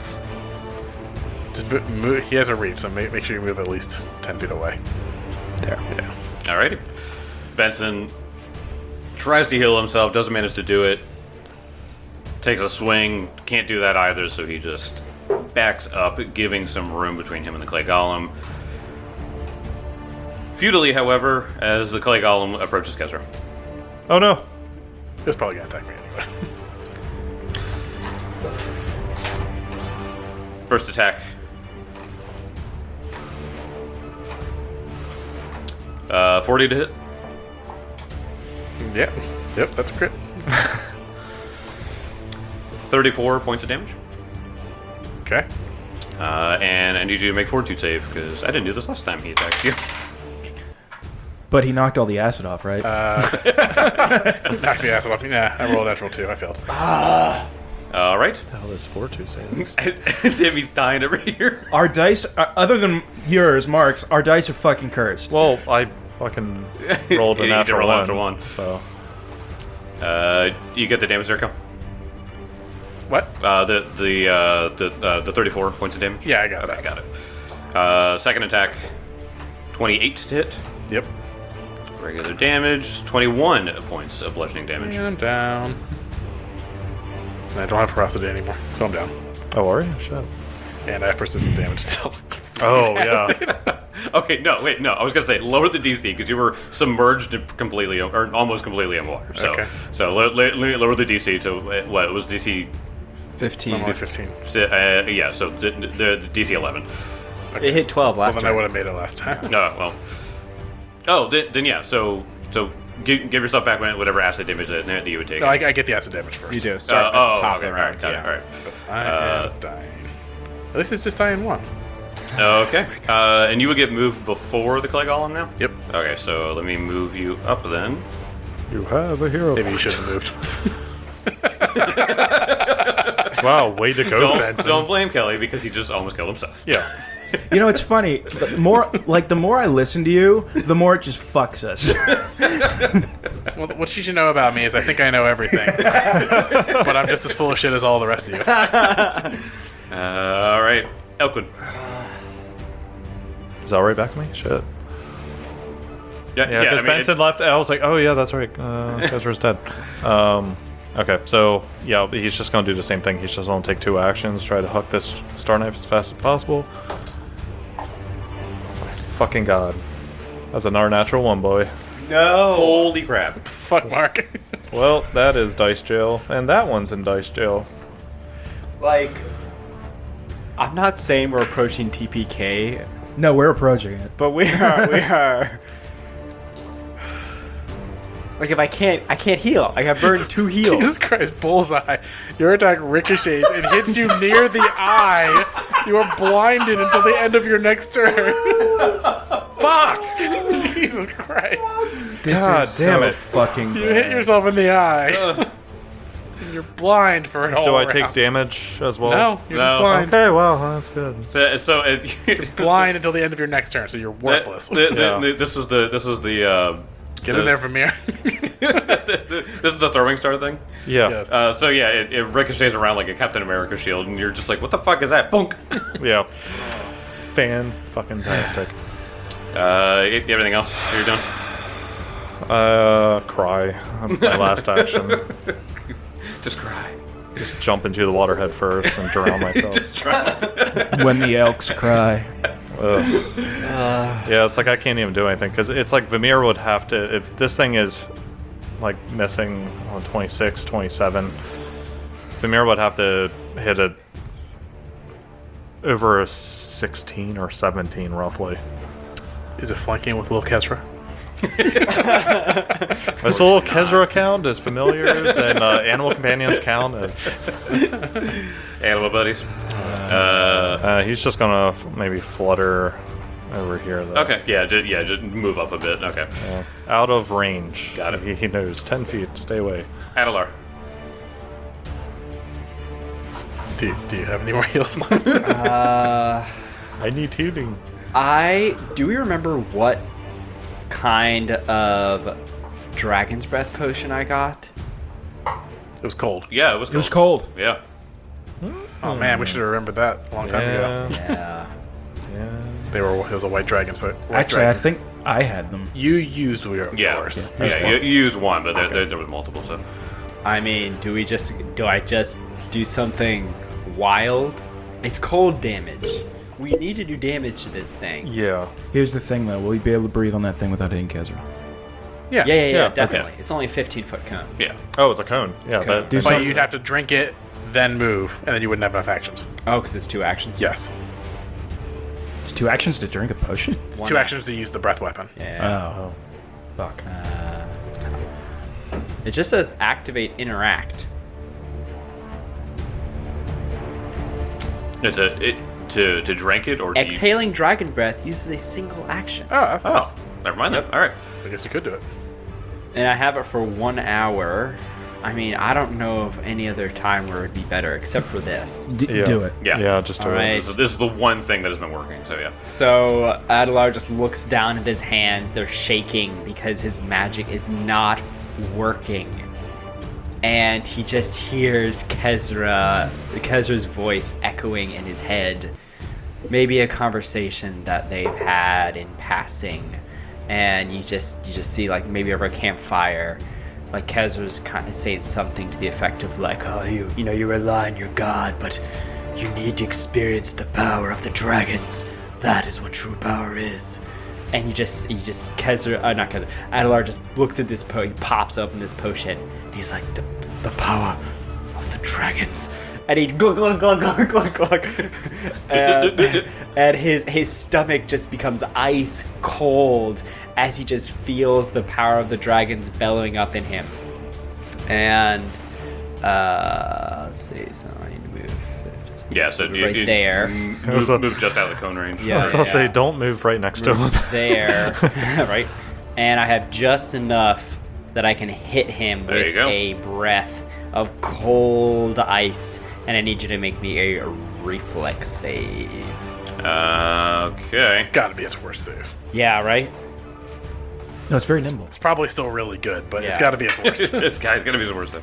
Just move. He has a reach, so make sure you move at least 10 feet away. There. Yeah. Alrighty. Benson tries to heal himself, doesn't manage to do it. Takes a swing, can't do that either, so he just backs up, giving some room between him and the clay golem. Futilely, however, as the clay golem approaches Kezra. Oh no. He was probably going to attack me anyway. First attack. 40 to hit. Yep. Yep, that's a crit. 34 points of damage. Okay. And I need you to make fortitude save, because I didn't do this last time he attacked you. But he knocked all the acid off, right? Knock the acid off. Nah, I rolled a natural 2. I failed. All right. What the hell is Fortitude savings? Timmy's dying over here. Our dice, other than yours, Mark's, our dice are fucking cursed. Well, I fucking rolled a Yeah, you did roll a natural natural one. one. So You get the damage there, Cal? What? The 34 points of damage. Yeah, I got Okay, that. got it. Second attack, 28 to hit. Yep. Regular damage, 21 points of bludgeoning damage. And I'm down. And I don't have ferocity anymore, so I'm down. oh, are you? Shit. And I have persistent damage still. Oh yeah. Okay, no, wait, no. I was gonna say lower the DC because you were submerged completely, or almost completely in water. So, Okay. so lower the DC to what? It was DC. 15. I'm only 15. Yeah, so the DC 11. It hit 12 Well, last then I time. would have made it last time. No, well. Oh, then yeah. So give yourself back whatever acid damage that you would take. No, I get the acid damage first. You do. Start at the top okay, of all the right, round. got it, Yeah. all right. I am dying. At least it's just dying 1. Okay. And you would get moved before the clay golem now? Yep. Okay, so let me move you up then. You have a hero. Maybe you shouldn't have moved. Wow, way to go, Benson. Don't blame Kelly because he just almost killed himself. Yeah. You know, it's funny. The more I listen to you, the more it just fucks us. Well, what you should know about me is I think I know everything. But I'm just as full of shit as all the rest of you. All right, Elquin. Is that right back to me? Shit. Yeah, I because mean, Benson left. I was like, oh yeah, that's right. Ezra's dead. Okay, so yeah, he's just gonna do the same thing. He's just gonna take 2 actions, try to huck this star knife as fast as possible. Fucking god, that's another natural 1, boy. No. Holy crap. Fuck Mark. Well, that is dice jail, and that one's in dice jail. Like, I'm not saying we're approaching TPK, No, we're approaching it. but we are. Like, if I can't heal. I got burned 2 heals. Jesus Christ, bullseye. Your attack ricochets and hits you near the eye. You are blinded until the end of your next turn. Fuck! Jesus Christ. This God is damn so it. fucking You hit yourself in the eye. And you're blind for an whole Do I round. take damage as well? No, you're No. blind. Okay, well, that's good. So Blind until the end of your next turn, so you're worthless. Yeah. This was the Get in there, Vermeer. this is the throwing star thing. Yeah. Yes. So yeah, it ricochets around like a Captain America shield, and you're just like, what the fuck is that? Bonk. Yeah. Fan-fucking-tastic. Everything else? You're done. Cry. My last action. Just cry. Just jump into the water head first and drown myself. when the elks cry. Ugh. Yeah, it's like I can't even do anything because it's like Vamir would have to, if this thing is like missing on 26, 27, Vamir would have to hit it over a 16 or 17 roughly. Is it flanking with Lil Kesra? Does little Kezra count as familiars and animal companions count as? Animal buddies. He's just gonna maybe flutter over here though. Okay. Yeah. Just move up a bit. Okay. Yeah. Out of range. Got it. He knows 10 feet. Stay away. Adelar. Do you have any more heals? Uh, I need healing. do we remember what kind of dragon's breath potion I got? It was cold. Yeah, it was. It was cold. Yeah. Oh man, we should have remembered that a long time ago. Yeah. Yeah. Yeah. It was a white dragon's but Actually, I think I had them. you used yours. Yeah. You used one, but there was multiple. So. I mean, do I just do something wild? It's cold damage. We need to do damage to this thing. Yeah. Here's the thing, though. Will you be able to breathe on that thing without hitting Kezra? Yeah. Yeah, okay. definitely. It's only a 15-foot cone. Yeah. Oh, it's a cone. Yeah. cone. That, Do But something. you'd have to drink it, then move, and then you wouldn't have enough actions. Oh, because it's 2 actions? Yes. It's 2 actions to drink a potion. It's One 2 act- actions to use the breath weapon. Yeah. Oh. Fuck. It just says activate interact. To drink it or to Exhaling dragon breath uses a single action. Oh, that's nice. Oh, never mind then. All right. I guess you could do it. And I have it for 1 hour. I mean, I don't know of any other time where it'd be better except for this. Yeah. Do it. Yeah. Yeah, just do All it. right. This is the one thing that has been working. So yeah. So Adelar just looks down at his hands. They're shaking because his magic is not working. And he just hears Kezra's voice echoing in his head. Maybe a conversation that they've had in passing. And you just see like maybe over a campfire, like Kezra's kind of saying something to the effect of like, oh, you know, you rely on your god, but you need to experience the power of the dragons. That is what true power is. And you just Adelar just looks at this he pops open this potion, and he's like, the power of the dragons. And he glug glug glug glug glug glug, and his stomach just becomes ice cold as he just feels the power of the dragons bellowing up in him. And let's see, so I need to move. Just Yeah. So right there. Move just out of the cone range. Yeah. I was gonna say, don't move right next to him. There, right? And I have just enough that I can hit him There you with go. a breath of cold ice, and I need you to make me a reflex save. Okay. Gotta be its worst save. Yeah, right? No, it's very nimble. It's probably still really good, but it's Yeah. gotta be its worst. This guy's gonna be the worst.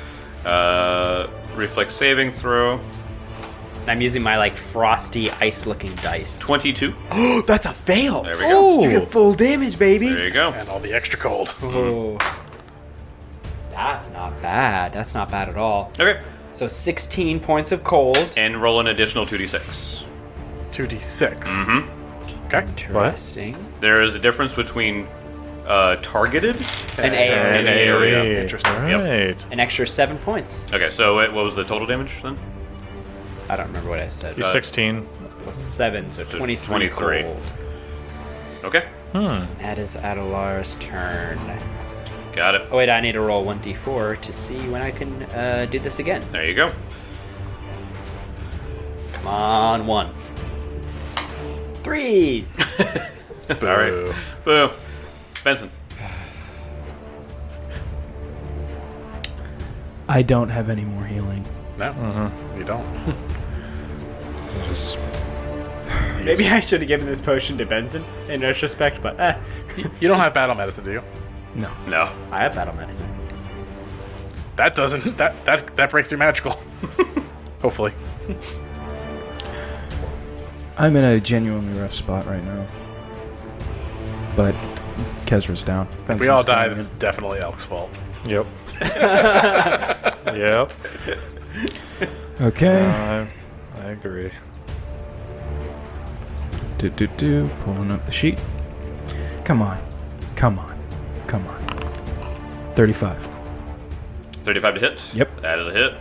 Reflex saving throw. I'm using my like frosty ice-looking dice. 22. Oh, that's a fail. There we go. You get full damage, baby. There you go. And all the extra cold. Oh. That's not bad. That's not bad at all. Okay. So 16 points of cold. And roll an additional 2d6. 2d6. Mm-hmm. Okay. Interesting. There is a difference between targeted An and A. area. Interesting. Right. An extra 7 points. Okay, so what was the total damage then? I don't remember what I said. He's 16. Plus 7, so 23. 23. Cold. Okay, That is Adelar's turn. got it. Oh wait, I need to roll 1d4 to see when I can do this again. There you go. Come on, 1. 3! All right. Boo. Benson. I don't have any more healing. No, you don't. Just Maybe I should have given this potion to Benson in retrospect, but You don't have battle medicine, do you? No. No. I have battle medicine. That doesn't. That breaks through magical. Hopefully. I'm in a genuinely rough spot right now. But Kezra's down. If we all die, this is definitely Elk's fault. Yep. Yep. Okay. I agree. Pulling up the sheet. Come on. Come on. Come on. 35. 35 to hit. Yep. That is a hit.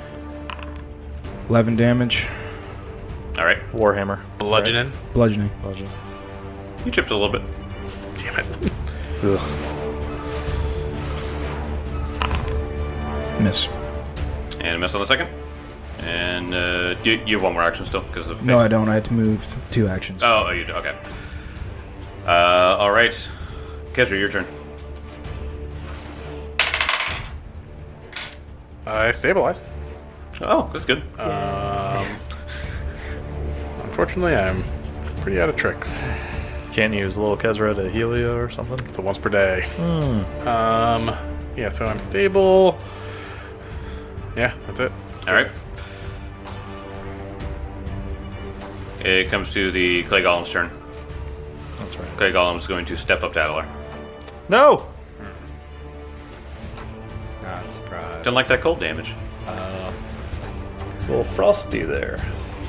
11 damage. All right. Warhammer. Bludgeoning. Bludgeoning. Legend. You chipped a little bit. Damn it. Ugh. Miss. And a miss on the second. And you have one more action still because of. No, I don't. I had to move 2 actions. Oh, you do. Okay. All right. Kezra, your turn. I stabilize. Oh, that's good. Unfortunately, I'm pretty out of tricks. Can't use little Kezra to heal you or something? So once per day. Yeah, so I'm stable. Yeah, that's it. All right. It comes to the Clay Golem's turn. That's right. Clay Golem's going to step up to Adelar. No! not surprised. Didn't like that cold damage. It's a little frosty there.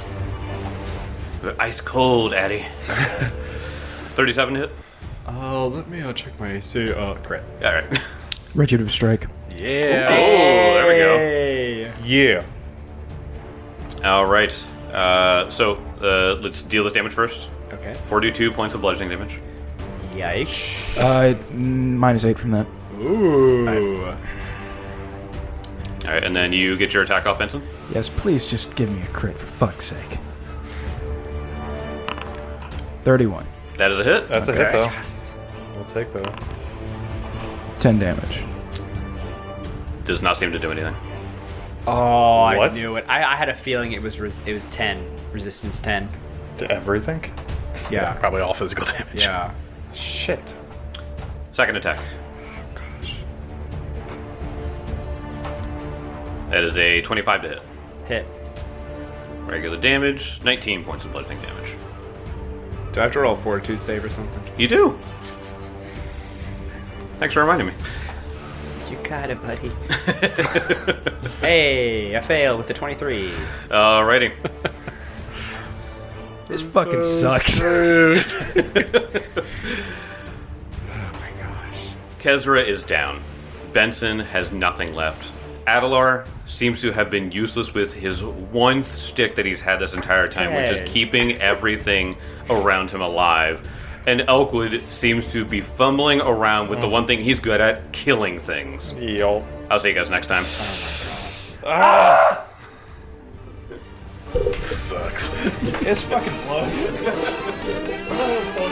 The ice cold, Addy. 37 to hit. Let me check my AC. Crit. All right. Retributive strike. Yeah. Oh, there we go. Hey. Yeah. All right. So let's deal this damage first. Okay. 42 points of bludgeoning damage. Yikes. -8 from that. Ooh. All right, and then you get your attack off, Benson. Yes, please just give me a crit for fuck's sake. 31. That is a hit. That's a hit, Okay. though. We'll take that. 10 damage. Does not seem to do anything. Oh, I What? knew it. I had a feeling it was 10. Resistance 10. To everything? Yeah. Probably all physical damage. Yeah. Shit. Second attack. That is a 25 to hit. Hit. Regular damage, 19 points of bludgeoning damage. Do I have to roll a fortitude save or something? You do. Thanks for reminding me. You got it, buddy. Hey, I failed with the 23. Alrighty. This fucking sucks. Kezra is down. Benson has nothing left. Adelar seems to have been useless with his one stick that he's had this entire time, which is Hey. keeping everything around him alive. And Elkwood seems to be fumbling around with the one thing he's good at, killing things. Yo. I'll see you guys next time. Sucks. It's fucking close.